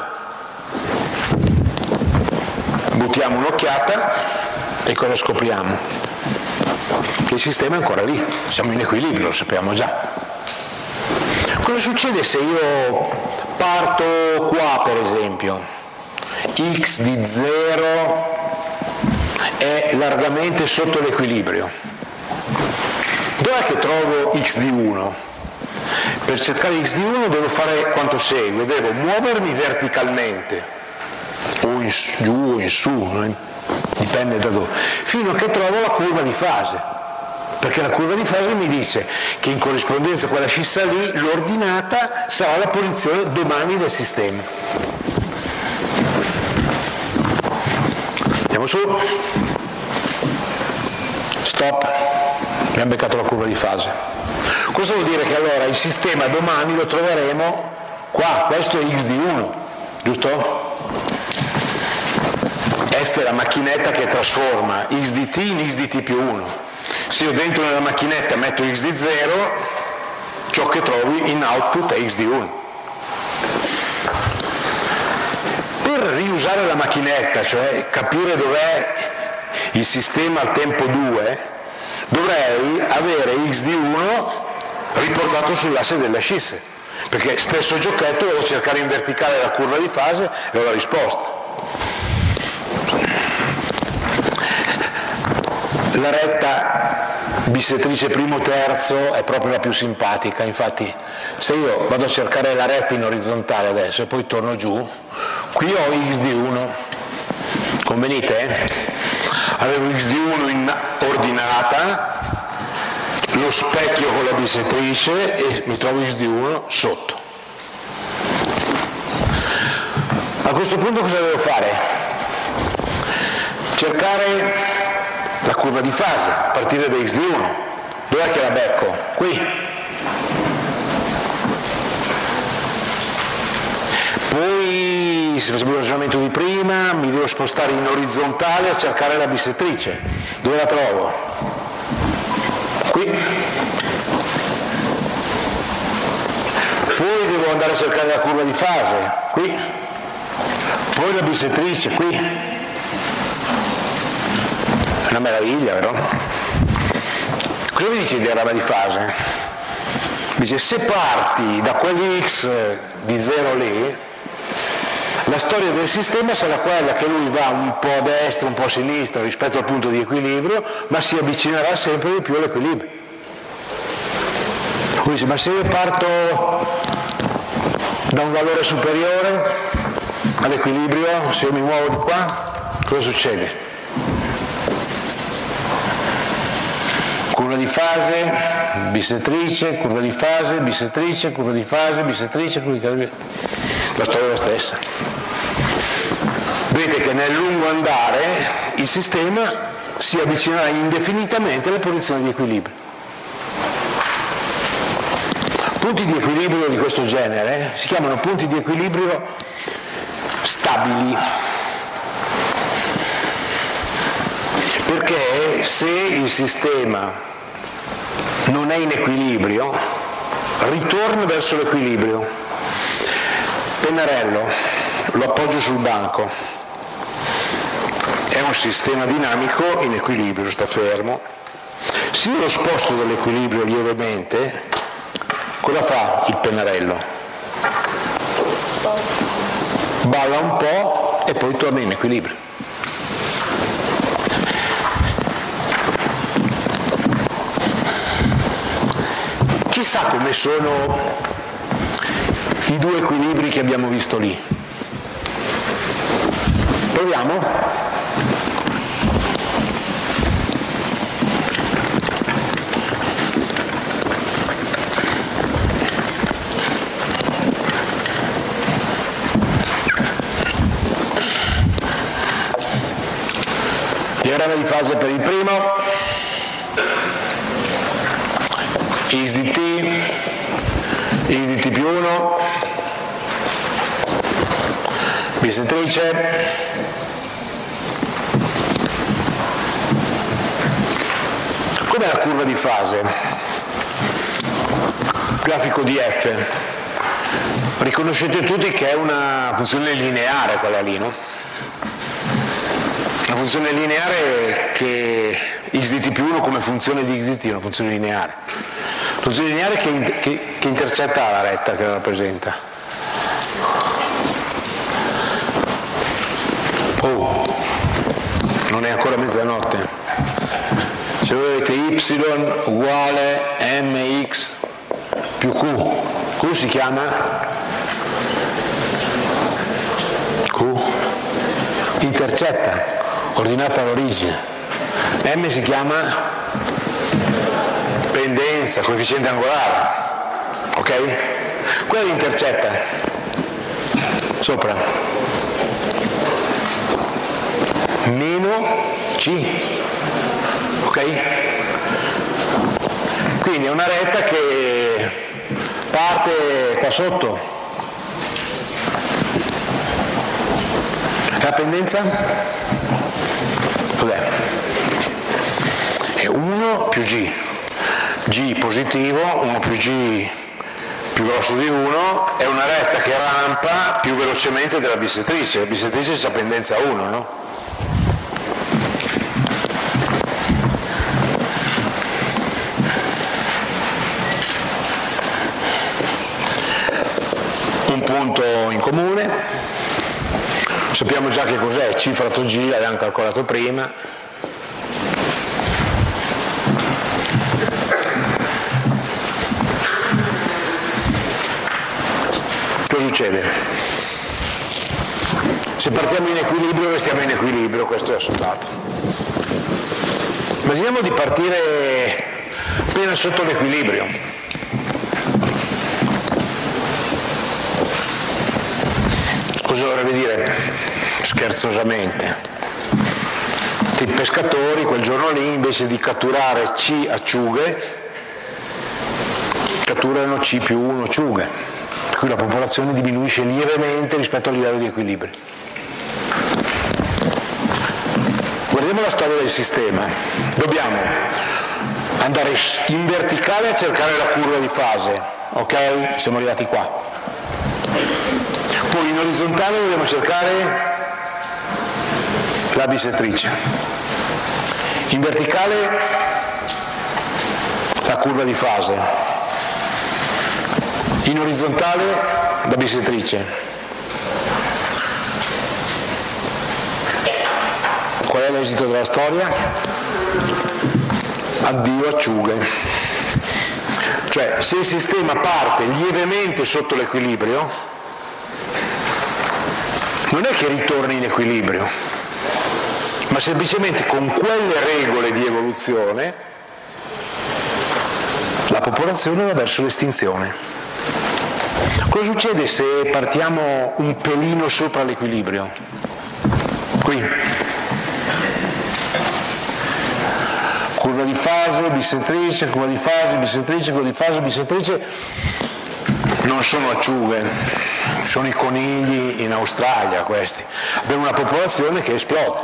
Buttiamo un'occhiata e cosa scopriamo? Che il sistema è ancora lì, siamo in equilibrio, lo sappiamo già. Cosa succede se io parto qua, per esempio? X di 0 è largamente sotto l'equilibrio. Dov'è che trovo x di 1? Per cercare x di 1 devo fare quanto segue, devo muovermi verticalmente, o in giù o in su, dipende da dove, fino a che trovo la curva di fase, perché la curva di fase mi dice che in corrispondenza a quella scissa lì l'ordinata sarà la posizione domani del sistema. Andiamo su, stop. Abbiamo beccato la curva di fase. Questo vuol dire che allora il sistema domani lo troveremo qua, questo è x di 1, giusto? F è la macchinetta che trasforma x di t in x di t più 1. Se io dentro nella macchinetta metto x di 0, ciò che trovi in output è x di 1. Per riusare la macchinetta, cioè capire dov'è il sistema al tempo 2, dovrei avere x di 1 riportato sull'asse delle ascisse, perché stesso giochetto devo cercare in verticale la curva di fase e ho la risposta. La retta bisettrice primo terzo è proprio la più simpatica, infatti se io vado a cercare la retta in orizzontale adesso e poi torno giù, qui ho x di 1, convenite? Avevo x di 1 in ordinata, lo specchio con la bisettrice e mi trovo x di 1 sotto. A questo punto cosa devo fare? Cercare la curva di fase, a partire da x di 1. Dov'è che la becco? Qui. Poi, se facciamo il ragionamento di prima, mi devo spostare in orizzontale a cercare la bisettrice. Dove la trovo? Qui. Poi devo andare a cercare la curva di fase. Qui. Poi la bisettrice, qui. È una meraviglia, vero? Cosa vi dice il diagramma di fase? Dice, se parti da quell'x di 0 lì, la storia del sistema sarà quella che lui va un po' a destra, un po' a sinistra rispetto al punto di equilibrio, ma si avvicinerà sempre di più all'equilibrio. Quindi, ma se io parto da un valore superiore all'equilibrio, se io mi muovo di qua, cosa succede? Curva di fase, bisettrice, curva di fase, bisettrice, curva di fase, bisettrice, curva di fase. La storia è la stessa. Vedete che nel lungo andare il sistema si avvicinerà indefinitamente alle posizioni di equilibrio. Punti di equilibrio di questo genere si chiamano punti di equilibrio stabili, perché se il sistema non è in equilibrio, ritorna verso l'equilibrio. Pennarello, lo appoggio sul banco, è un sistema dinamico in equilibrio, sta fermo. Se io lo sposto dall'equilibrio lievemente, cosa fa il pennarello? Balla un po' e poi torna in equilibrio. Chissà come sono i due equilibri che abbiamo visto lì. Proviamo? Diagramma di fase per il primo, x di t, x di t più 1, bisettrice, com'è la curva di fase? Grafico di f, riconoscete tutti che è una funzione lineare quella lì, no? Una funzione lineare che x di t più 1 come funzione di x di t è una funzione lineare. Funzione lineare che intercetta la retta che la rappresenta. Oh, non è ancora mezzanotte. Se voi avete y uguale mx più q si chiama q intercetta, ordinata all'origine. M si chiama pendenza, coefficiente angolare, ok? Quella è l'intercetta sopra meno c, ok? Quindi è una retta che parte qua sotto. La pendenza cos'è? È 1 più g positivo, 1 più g più grosso di 1, è una retta che rampa più velocemente della bisettrice. La bisettrice ha pendenza 1, no? Un punto in comune, sappiamo già che cos'è, c fratto g, l'abbiamo calcolato prima. Cosa succede? Se partiamo in equilibrio restiamo in equilibrio, questo è assoluto. Immaginiamo di partire appena sotto l'equilibrio. Cosa dovrebbe dire? Scherzosamente, che i pescatori quel giorno lì invece di catturare C acciughe catturano C più 1 acciughe, per cui la popolazione diminuisce lievemente rispetto al livello di equilibrio. Guardiamo la storia del sistema. Dobbiamo andare in verticale a cercare la curva di fase, ok? Siamo arrivati qua. Poi in orizzontale dobbiamo cercare la bisettrice. In verticale la curva di fase. In orizzontale la bisettrice. Qual è l'esito della storia? Addio acciughe. Cioè, se il sistema parte lievemente sotto l'equilibrio, non è che ritorni in equilibrio, ma semplicemente con quelle regole di evoluzione la popolazione va verso l'estinzione. Cosa succede se partiamo un pelino sopra l'equilibrio? Qui. Curva di fase, bisettrice, curva di fase, bisettrice, curva di fase, bisettrice. non sono acciughe, sono i conigli in Australia questi. Abbiamo una popolazione che esplode.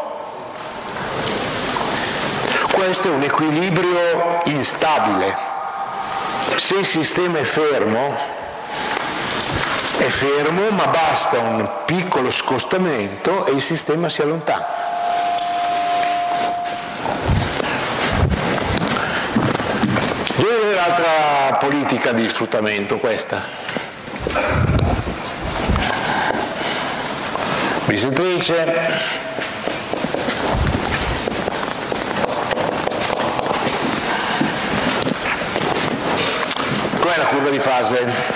Questo è un equilibrio instabile. Se il sistema è fermo, ma basta un piccolo scostamento e il sistema si allontana. Dove è l'altra politica di sfruttamento? Questa. Bisettrice. Com'è la curva di fase?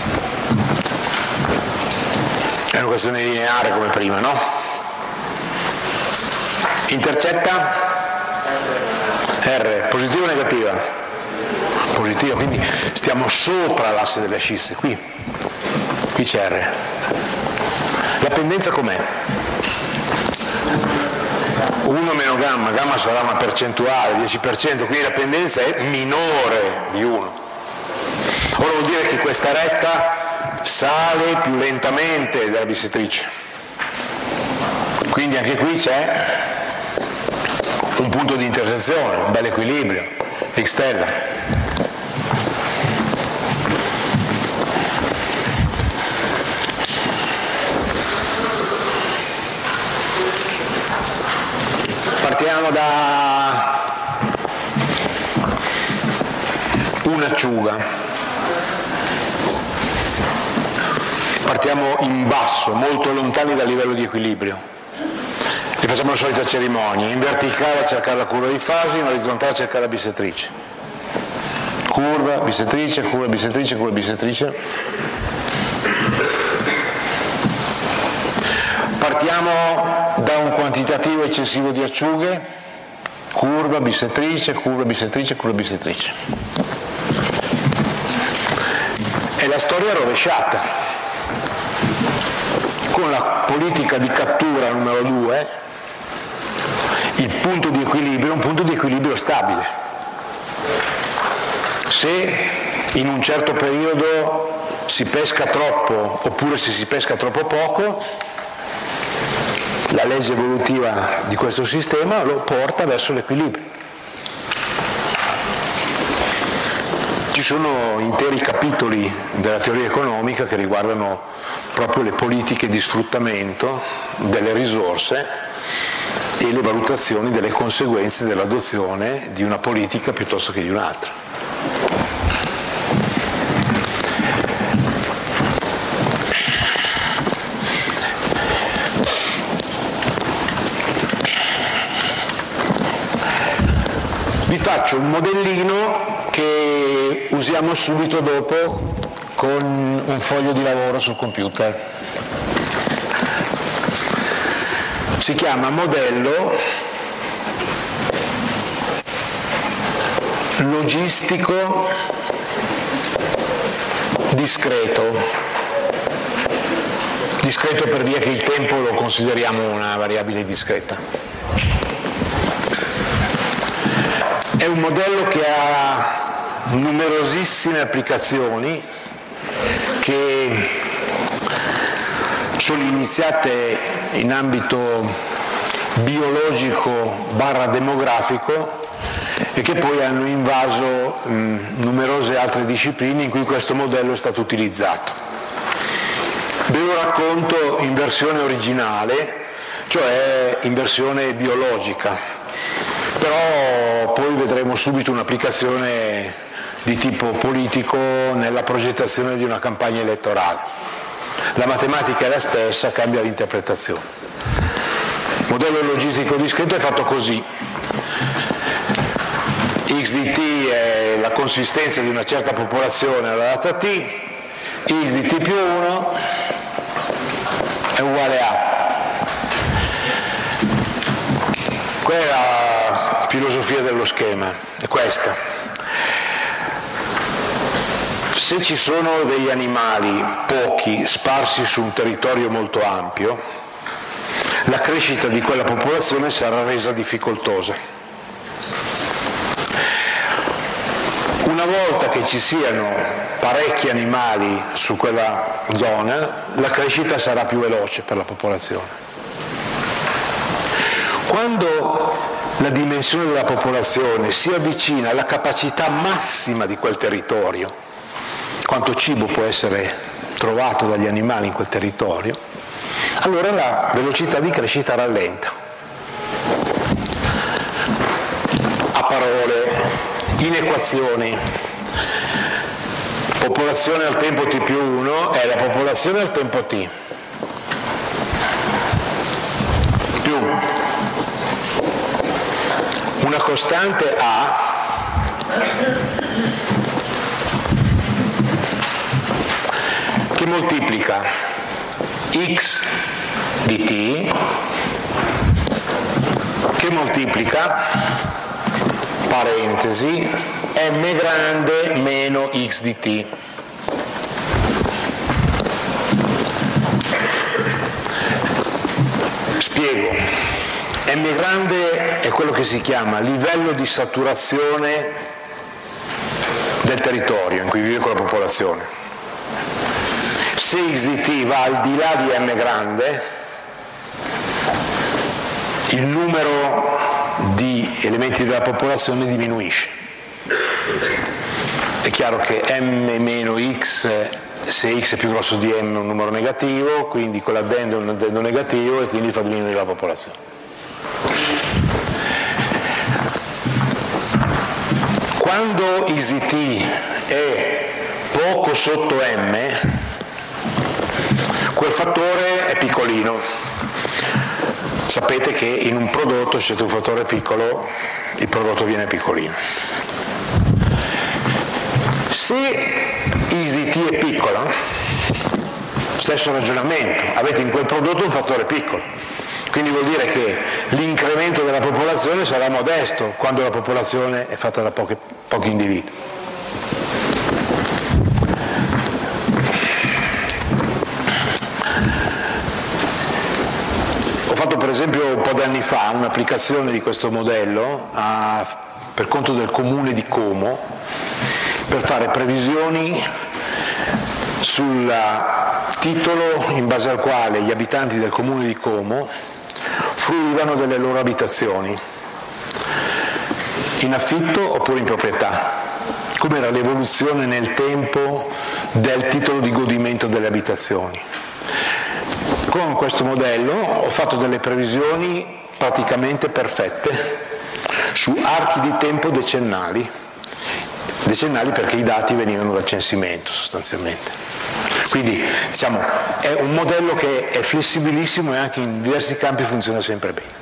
È un'equazione lineare come prima, no? Intercetta? R, positiva o negativa? Positiva, quindi stiamo sopra l'asse delle ascisse, qui c'è R. La pendenza com'è? 1 meno gamma sarà una percentuale, 10%, quindi la pendenza è minore di 1. Ora vuol dire che questa retta sale più lentamente della bisettrice, quindi anche qui c'è un punto di intersezione, un bel equilibrio, X stella. Partiamo da un'acciuga. Partiamo in basso, molto lontani dal livello di equilibrio. E facciamo la solita cerimonia. In verticale a cercare la curva di fasi, in orizzontale a cercare la bisettrice. Curva, bisettrice, curva, bisettrice, curva, bisettrice. Partiamo da un quantitativo eccessivo di acciughe. Curva, bisettrice, curva, bisettrice, curva, bisettrice. E la storia è rovesciata. Con la politica di cattura numero 2, il punto di equilibrio è un punto di equilibrio stabile. Se in un certo periodo si pesca troppo, oppure se si pesca troppo poco, la legge evolutiva di questo sistema lo porta verso l'equilibrio. Ci sono interi capitoli della teoria economica che riguardano proprio le politiche di sfruttamento delle risorse e le valutazioni delle conseguenze dell'adozione di una politica piuttosto che di un'altra. Vi faccio un modellino che usiamo subito dopo con un foglio di lavoro sul computer. Si chiama modello logistico discreto. Discreto per via che il tempo lo consideriamo una variabile discreta. È un modello che ha numerosissime applicazioni che sono iniziate in ambito biologico / demografico e che poi hanno invaso numerose altre discipline in cui questo modello è stato utilizzato. Ve lo racconto in versione originale, cioè in versione biologica, però poi vedremo subito un'applicazione di tipo politico nella progettazione di una campagna elettorale. La matematica è la stessa, cambia l'interpretazione. Il modello logistico discreto è fatto così. X di t è la consistenza di una certa popolazione alla data t, x di t più 1 è uguale a. Qual è la filosofia dello schema? È questa. Se ci sono degli animali, pochi, sparsi su un territorio molto ampio, la crescita di quella popolazione sarà resa difficoltosa. Una volta che ci siano parecchi animali su quella zona, la crescita sarà più veloce per la popolazione. Quando la dimensione della popolazione si avvicina alla capacità massima di quel territorio, quanto cibo può essere trovato dagli animali in quel territorio, allora la velocità di crescita rallenta. A parole, in equazioni, popolazione al tempo t più 1 è la popolazione al tempo t più una costante A che moltiplica x di t che moltiplica, parentesi, m grande meno x di t. Spiego. M grande è quello che si chiama livello di saturazione del territorio in cui vive quella popolazione. Se x di t va al di là di m grande, il numero di elementi della popolazione diminuisce. È chiaro che m meno x, se x è più grosso di m, è un numero negativo, quindi quell'addendo è un addendo negativo e quindi fa diminuire la popolazione. Quando x di t è poco sotto m, quel fattore è piccolino. Sapete che in un prodotto, se c'è un fattore piccolo, il prodotto viene piccolino. Se x di t è piccolo, stesso ragionamento, avete in quel prodotto un fattore piccolo, quindi vuol dire che l'incremento della popolazione sarà modesto quando la popolazione è fatta da pochi individui. Ho fatto per esempio un po' di anni fa un'applicazione di questo modello per conto del comune di Como, per fare previsioni sul titolo in base al quale gli abitanti del comune di Como fruivano delle loro abitazioni, in affitto oppure in proprietà, come era l'evoluzione nel tempo del titolo di godimento delle abitazioni. Con questo modello ho fatto delle previsioni praticamente perfette su archi di tempo decennali perché i dati venivano dal censimento sostanzialmente. Quindi diciamo è un modello che è flessibilissimo e anche in diversi campi funziona sempre bene.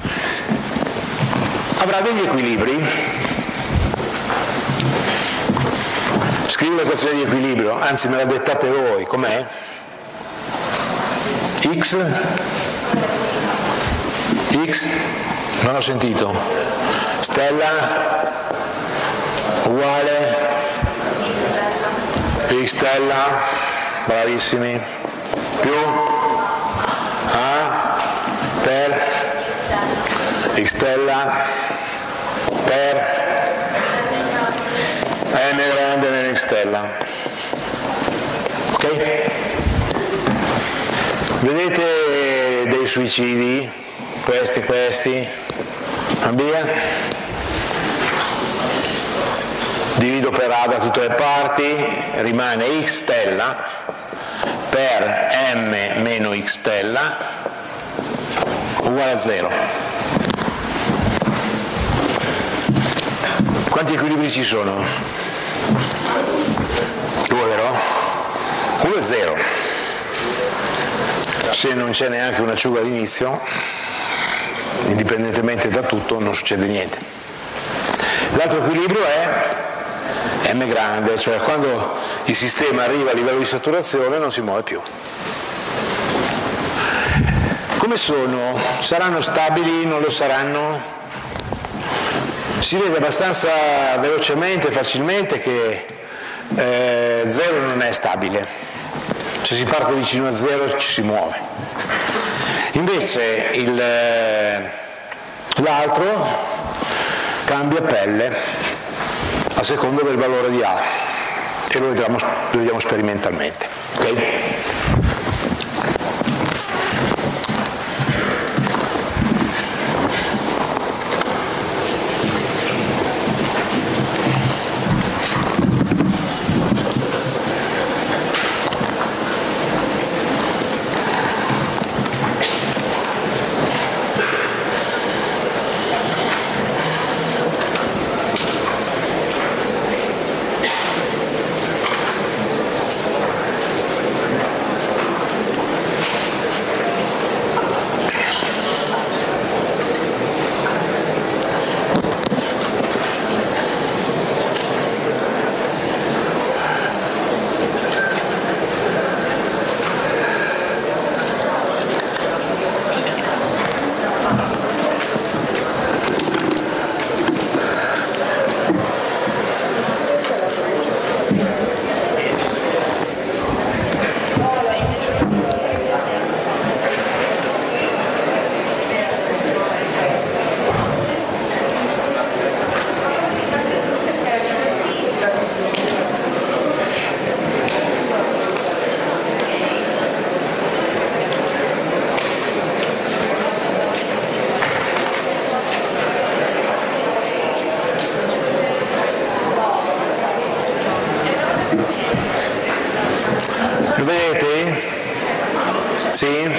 Avrà degli equilibri. Scrivo l'equazione di equilibrio, anzi me la dettate voi, com'è? X? Non ho sentito. Stella uguale x stella, bravissimi, più A per x stella per m grande meno x stella. Ok? Vedete dei suicidi? Questi, va via. Divido per A da tutte le parti, rimane x stella per m meno x stella uguale a 0. Quanti equilibri ci sono? 2, vero? 1 è 0. Se non c'è neanche un'acciuga all'inizio, indipendentemente da tutto, non succede niente. L'altro equilibrio è m grande, cioè quando il sistema arriva a livello di saturazione non si muove più. Come sono? Saranno stabili? Non lo saranno? Si vede abbastanza velocemente, facilmente che 0 non è stabile. Se si parte vicino a 0 ci si muove. Invece l'altro cambia pelle a seconda del valore di A. e lo vediamo sperimentalmente. Okay? Lo vedete? Sì?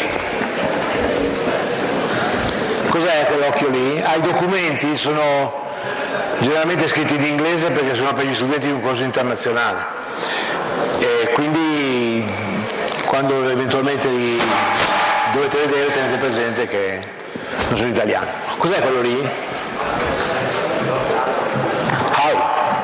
Cos'è quell'occhio lì? I documenti sono generalmente scritti in inglese perché sono per gli studenti di un corso internazionale e quindi quando eventualmente li dovete vedere tenete presente che non sono italiano. Cos'è quello lì? HAL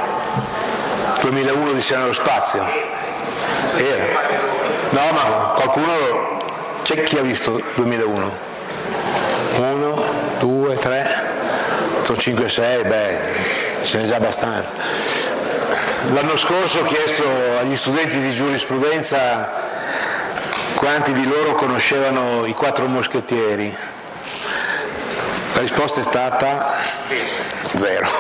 2001 Odissea nello spazio. Era. No, ma qualcuno c'è chi ha visto 2001? 1, 2, 3, 4, 5, 6, beh, ce n'è già abbastanza. L'anno scorso ho chiesto agli studenti di giurisprudenza quanti di loro conoscevano i 4 moschettieri. La risposta è stata 0.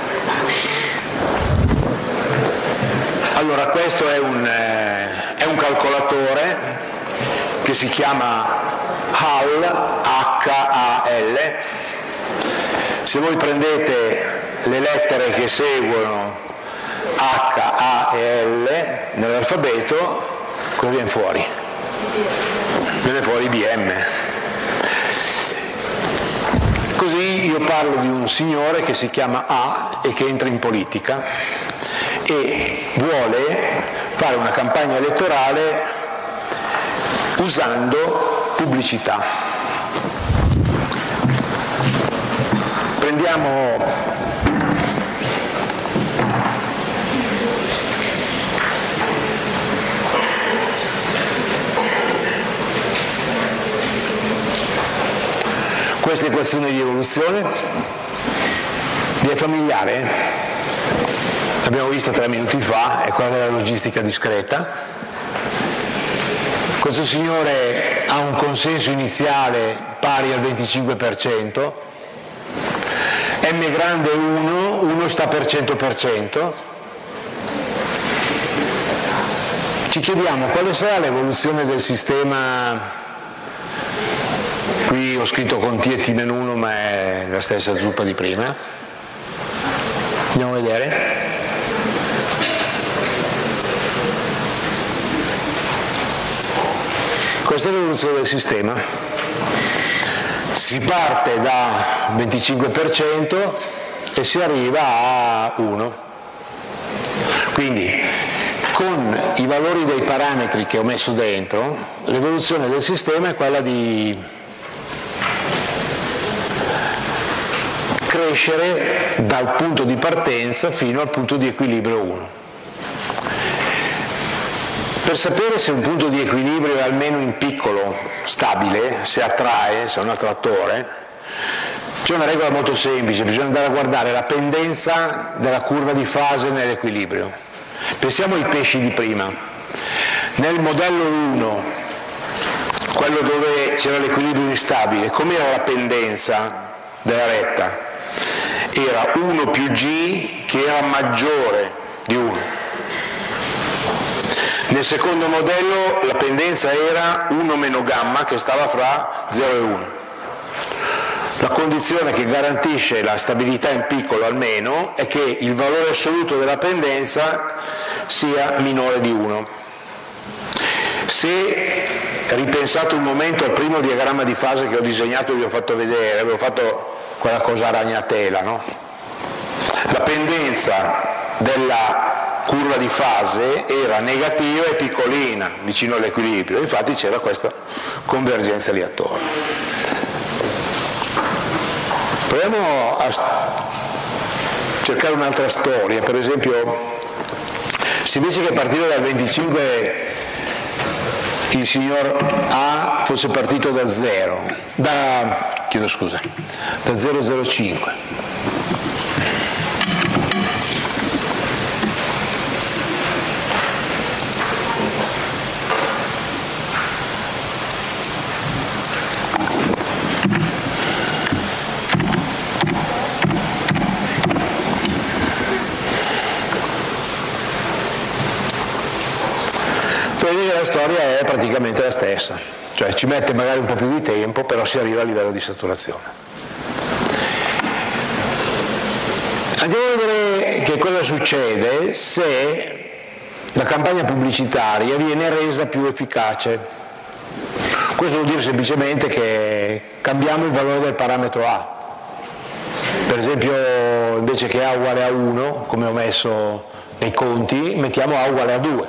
Allora, questo è un calcolatore che si chiama HAL, H-A-L. Se voi prendete le lettere che seguono H, A e L nell'alfabeto, cosa viene fuori? Viene fuori IBM. Così io parlo di un signore che si chiama A e che entra in politica e vuole fare una campagna elettorale usando pubblicità. Prendiamo questa equazione di evoluzione. Vi è familiare? L'abbiamo vista 3 minuti fa, è quella della logistica discreta. Questo signore ha un consenso iniziale pari al 25%, m grande 1 sta per 100%. Ci chiediamo quale sarà l'evoluzione del sistema. Qui ho scritto con T e T-1, ma è la stessa zuppa di prima. Andiamo a vedere. Questa è l'evoluzione del sistema. Si parte da 25% e si arriva a 1. Quindi con i valori dei parametri che ho messo dentro, l'evoluzione del sistema è quella di crescere dal punto di partenza fino al punto di equilibrio 1. Per sapere se un punto di equilibrio è almeno in piccolo stabile, se attrae, se è un attrattore, c'è una regola molto semplice: bisogna andare a guardare la pendenza della curva di fase nell'equilibrio. Pensiamo ai pesci di prima. Nel modello 1, quello dove c'era l'equilibrio instabile, com'era la pendenza della retta? Era 1 più G che era maggiore di 1. Nel secondo modello la pendenza era 1 meno gamma, che stava fra 0 e 1. La condizione che garantisce la stabilità in piccolo almeno è che il valore assoluto della pendenza sia minore di 1. Se ripensate un momento al primo diagramma di fase che ho disegnato e vi ho fatto vedere, avevo fatto quella cosa a ragnatela, no? La pendenza della curva di fase era negativa e piccolina, vicino all'equilibrio, infatti c'era questa convergenza lì attorno. Proviamo a cercare un'altra storia, per esempio, se invece che partire dal 25 il signor A fosse partito da 0,05. La storia è praticamente la stessa, cioè ci mette magari un po' più di tempo, però si arriva a livello di saturazione. Andiamo a vedere che cosa succede se la campagna pubblicitaria viene resa più efficace. Questo vuol dire semplicemente che cambiamo il valore del parametro A. Per esempio, invece che A uguale a 1, come ho messo nei conti, mettiamo A uguale a 2.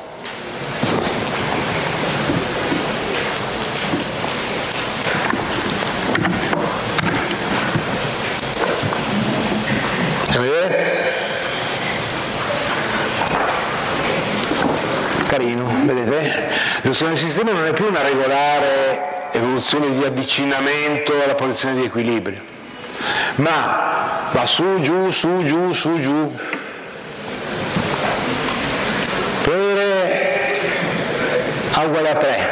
Carino, vedete? L'evoluzione del sistema non è più una regolare evoluzione di avvicinamento alla posizione di equilibrio, ma va su, giù, su, giù, su, giù. Per avere A uguale a 3.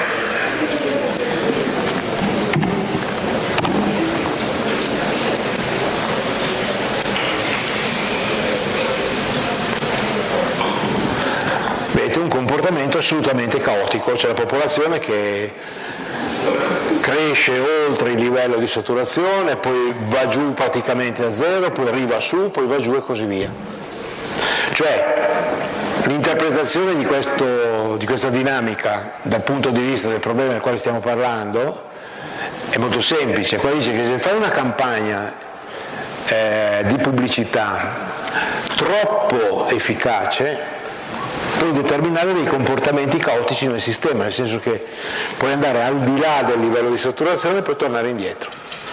Un comportamento assolutamente caotico, c'è la popolazione che cresce oltre il livello di saturazione, poi va giù praticamente a 0, poi arriva su, poi va giù e così via. Cioè l'interpretazione di questa dinamica dal punto di vista del problema del quale stiamo parlando è molto semplice. Qua dice che se fai una campagna di pubblicità troppo efficace puoi determinare dei comportamenti caotici nel sistema, nel senso che puoi andare al di là del livello di saturazione e poi tornare indietro.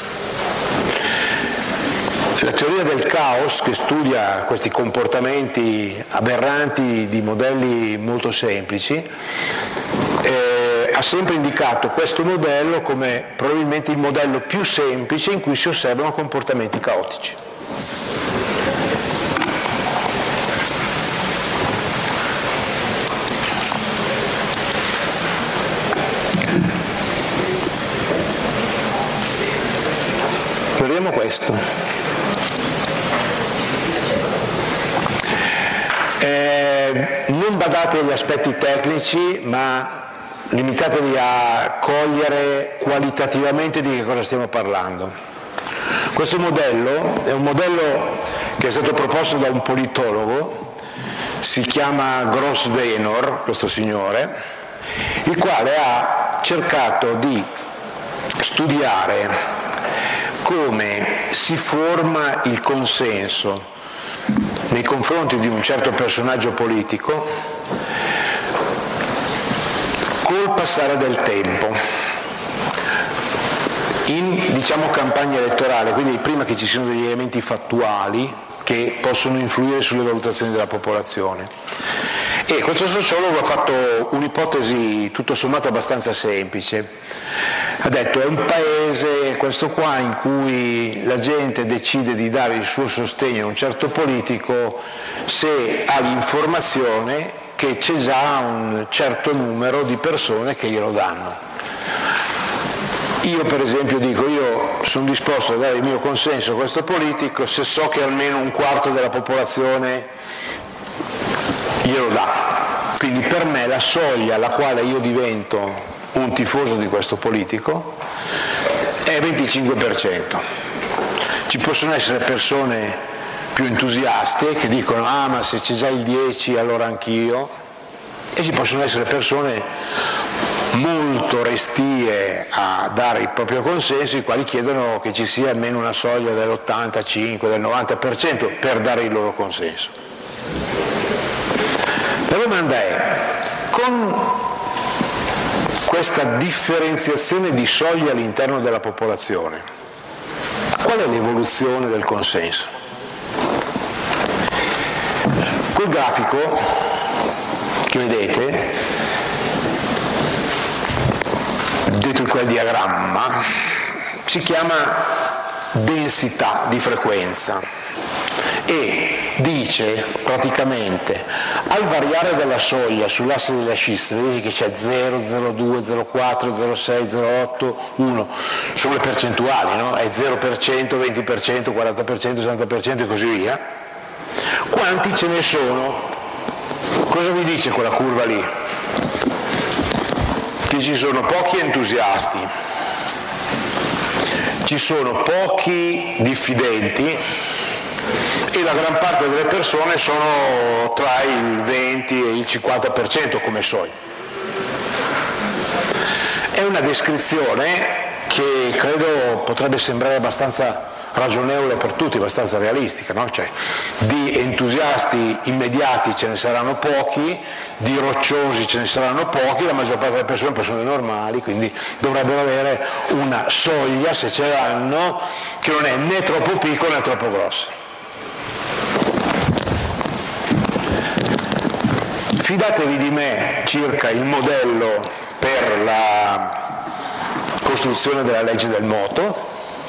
La teoria del caos, che studia questi comportamenti aberranti di modelli molto semplici, ha sempre indicato questo modello come probabilmente il modello più semplice in cui si osservano comportamenti caotici. Vediamo questo. Non badate agli aspetti tecnici, ma limitatevi a cogliere qualitativamente di che cosa stiamo parlando. Questo modello è un modello che è stato proposto da un politologo, si chiama Gross-Venor, questo signore, il quale ha cercato di studiare come si forma il consenso nei confronti di un certo personaggio politico col passare del tempo in, diciamo, campagna elettorale, quindi prima che ci siano degli elementi fattuali che possono influire sulle valutazioni della popolazione. E questo sociologo ha fatto un'ipotesi tutto sommato abbastanza semplice. Ha detto: è un paese, questo qua, in cui la gente decide di dare il suo sostegno a un certo politico se ha l'informazione che c'è già un certo numero di persone che glielo danno. Io per esempio dico, io sono disposto a dare il mio consenso a questo politico se so che almeno un quarto della popolazione glielo dà. Quindi per me la soglia alla quale io divento un tifoso di questo politico è 25%. Ci possono essere persone più entusiaste che dicono ma se c'è già il 10 allora anch'io, e ci possono essere persone molto restie a dare il proprio consenso, i quali chiedono che ci sia almeno una soglia dell'85, del 90% per dare il loro consenso. La domanda è, con questa differenziazione di soglie all'interno della popolazione, qual è l'evoluzione del consenso? Quel grafico che vedete, detto quel diagramma, si chiama densità di frequenza e dice praticamente al variare della soglia sull'asse della ascissa, vedete che c'è 0, 0,2, 0,4, 0,6, 0,8, 1, sono le percentuali, no? È 0%, 20%, 40%, 60% e così via. Quanti ce ne sono? Cosa vi dice quella curva lì? Che ci sono pochi entusiasti, ci sono pochi diffidenti e la gran parte delle persone sono tra il 20 e il 50% come soglia. È una descrizione che credo potrebbe sembrare abbastanza ragionevole per tutti, abbastanza realistica, no? Cioè, di entusiasti immediati ce ne saranno pochi, di rocciosi ce ne saranno pochi, la maggior parte delle persone sono persone normali, quindi dovrebbero avere una soglia, se ce l'hanno, che non è né troppo piccola né troppo grossa. Fidatevi di me circa il modello per la costruzione della legge del moto.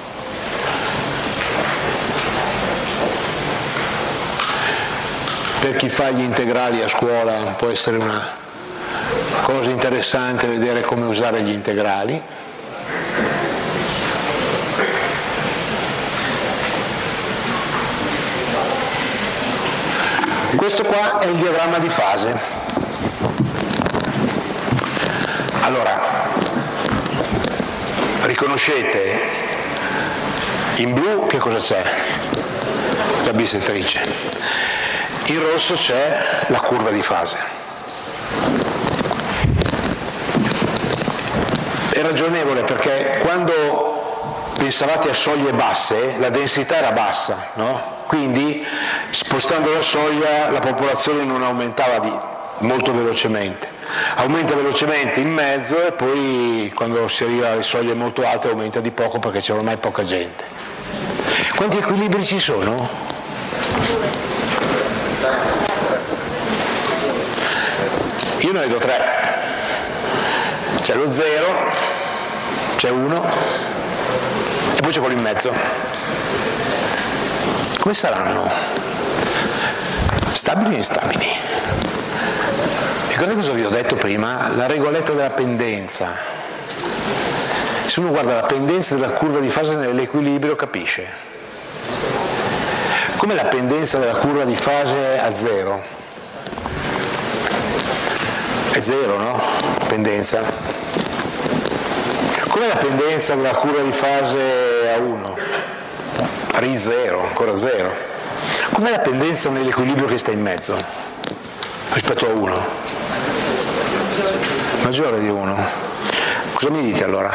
Per chi fa gli integrali a scuola può essere una cosa interessante vedere come usare gli integrali. Questo qua è il diagramma di fase. Allora, riconoscete in blu che cosa c'è? La bisettrice. In rosso c'è la curva di fase. È ragionevole perché quando pensavate a soglie basse, la densità era bassa, no? Quindi spostando la soglia la popolazione non aumentava molto velocemente. Aumenta velocemente in mezzo e poi quando si arriva alle soglie molto alte aumenta di poco perché c'è ormai poca gente. Quanti equilibri ci sono? Io ne vedo 3. C'è lo 0, c'è 1 e poi c'è quello in mezzo. Come saranno? Stabili o instabili? Ricordate cosa vi ho detto prima? La regoletta della pendenza. Se uno guarda la pendenza della curva di fase nell'equilibrio capisce. Com'è la pendenza della curva di fase a 0? È 0, no? Pendenza. Com'è la pendenza della curva di fase a 1? Ri 0, ancora 0. Com'è la pendenza nell'equilibrio che sta in mezzo rispetto a 1? Maggiore di 1. Cosa mi dite allora?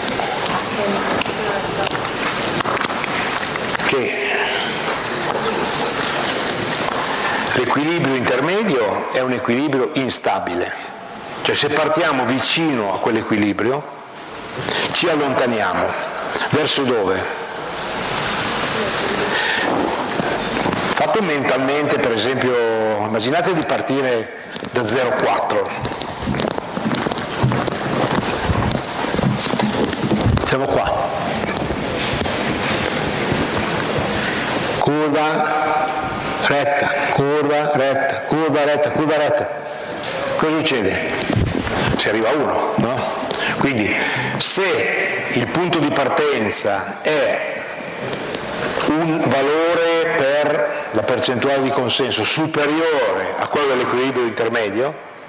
Che l'equilibrio intermedio è un equilibrio instabile. Cioè se partiamo vicino a quell'equilibrio ci allontaniamo. Verso dove? Fate mentalmente, per esempio, immaginate di partire da 0,4. Siamo qua. Curva, retta, curva, retta, curva, retta, curva, retta. Cosa succede? Si arriva a 1, no? Quindi se il punto di partenza è un valore per la percentuale di consenso superiore a quello dell'equilibrio intermedio,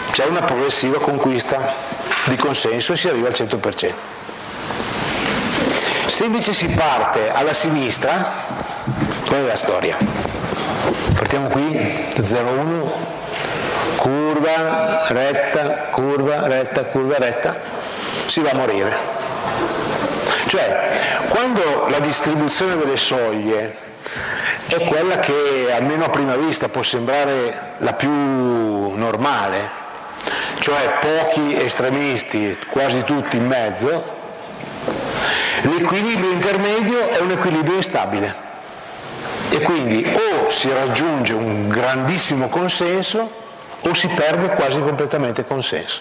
c'è una progressiva conquista di consenso e si arriva al 100%. Se invece si parte alla sinistra, qual è la storia? Partiamo qui, 0,1, curva, retta, curva, retta, curva, retta, si va a morire. Cioè, quando la distribuzione delle soglie è quella che almeno a prima vista può sembrare la più normale, cioè pochi estremisti, quasi tutti in mezzo, l'equilibrio intermedio è un equilibrio instabile e quindi o si raggiunge un grandissimo consenso o si perde quasi completamente consenso.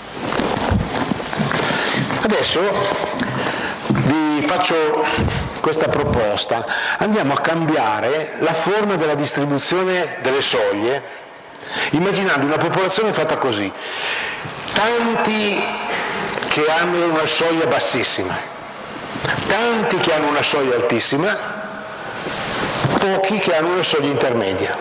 Adesso vi faccio questa proposta, andiamo a cambiare la forma della distribuzione delle soglie, immaginando una popolazione fatta così: tanti che hanno una soglia bassissima, tanti che hanno una soglia altissima, pochi che hanno una soglia intermedia.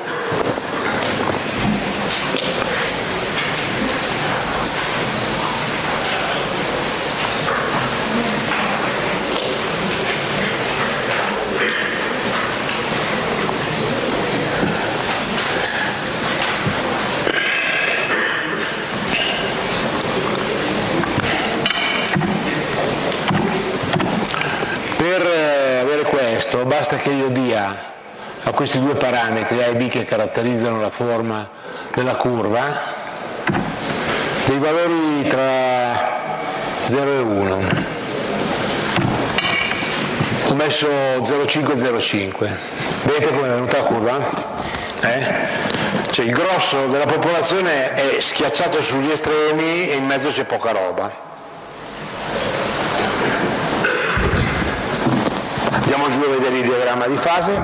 Basta che io dia a questi due parametri A e B che caratterizzano la forma della curva dei valori tra 0 e 1. Ho messo 0,5 e 0,5. Vedete come è venuta la curva? Cioè il grosso della popolazione è schiacciato sugli estremi e in mezzo c'è poca roba. Andiamo giù a vedere il diagramma di fase.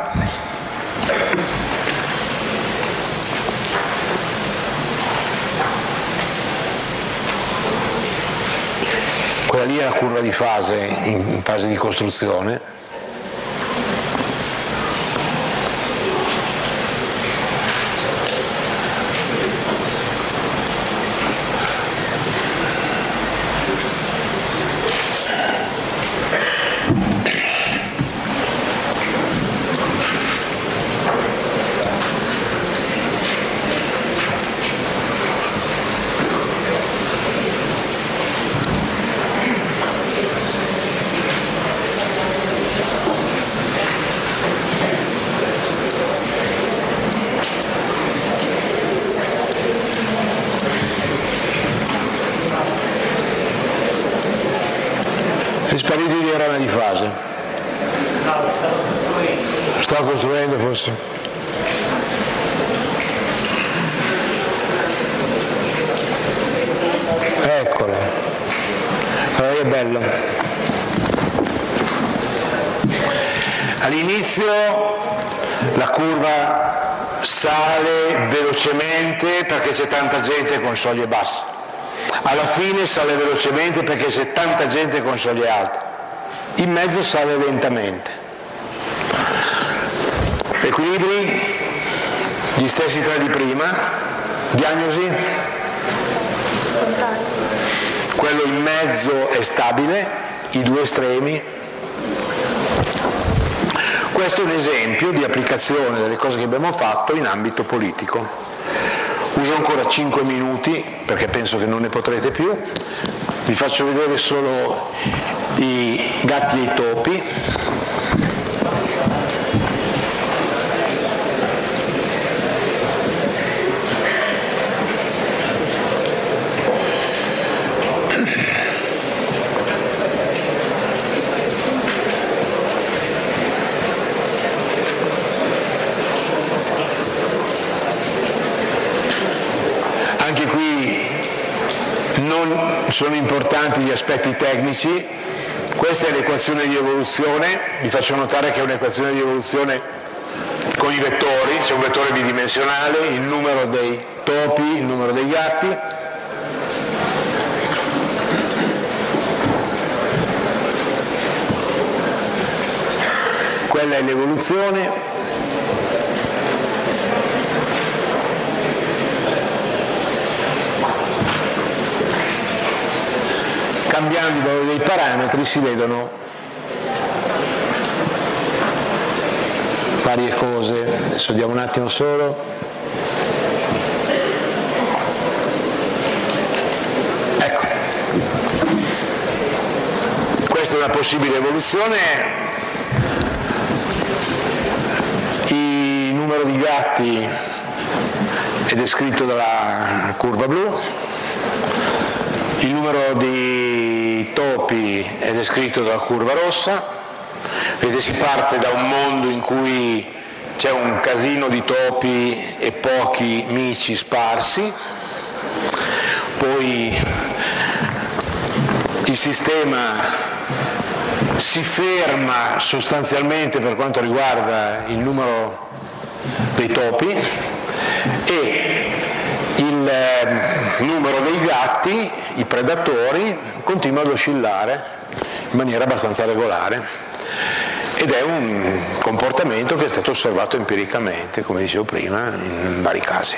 Quella lì è la curva di fase in fase di costruzione. È sparito il diagramma di fase. Stavo costruendo forse. Eccolo. Allora è bello. All'inizio la curva sale velocemente perché c'è tanta gente con soglie basse. Alla fine sale velocemente perché c'è tanta gente con soglie alte, in mezzo sale lentamente. Equilibri gli stessi tra di prima, diagnosi, quello in mezzo è stabile, i due estremi. Questo è un esempio di applicazione delle cose che abbiamo fatto in ambito politico. Uso ancora 5 minuti perché penso che non ne potrete più, vi faccio vedere solo i gatti e i topi. Anche qui non sono importanti gli aspetti tecnici, questa è l'equazione di evoluzione, vi faccio notare che è un'equazione di evoluzione con i vettori, c'è un vettore bidimensionale, il numero dei topi, il numero dei gatti. Quella è l'evoluzione. cambiando i valori dei parametri si vedono varie cose. Adesso vediamo un attimo solo. Ecco, questa è una possibile evoluzione. Il numero di gatti è descritto dalla curva blu, il numero di topi è descritto dalla curva rossa. Vedete, si parte da un mondo in cui c'è un casino di topi e pochi mici sparsi, poi il sistema si ferma sostanzialmente per quanto riguarda il numero dei topi e il numero dei gatti, i predatori, continua ad oscillare in maniera abbastanza regolare. Ed è un comportamento che è stato osservato empiricamente, come dicevo prima, in vari casi.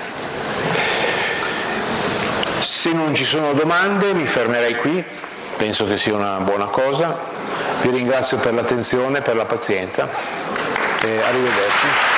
Se non ci sono domande mi fermerei qui, penso che sia una buona cosa. Vi ringrazio per l'attenzione, per la pazienza e arrivederci.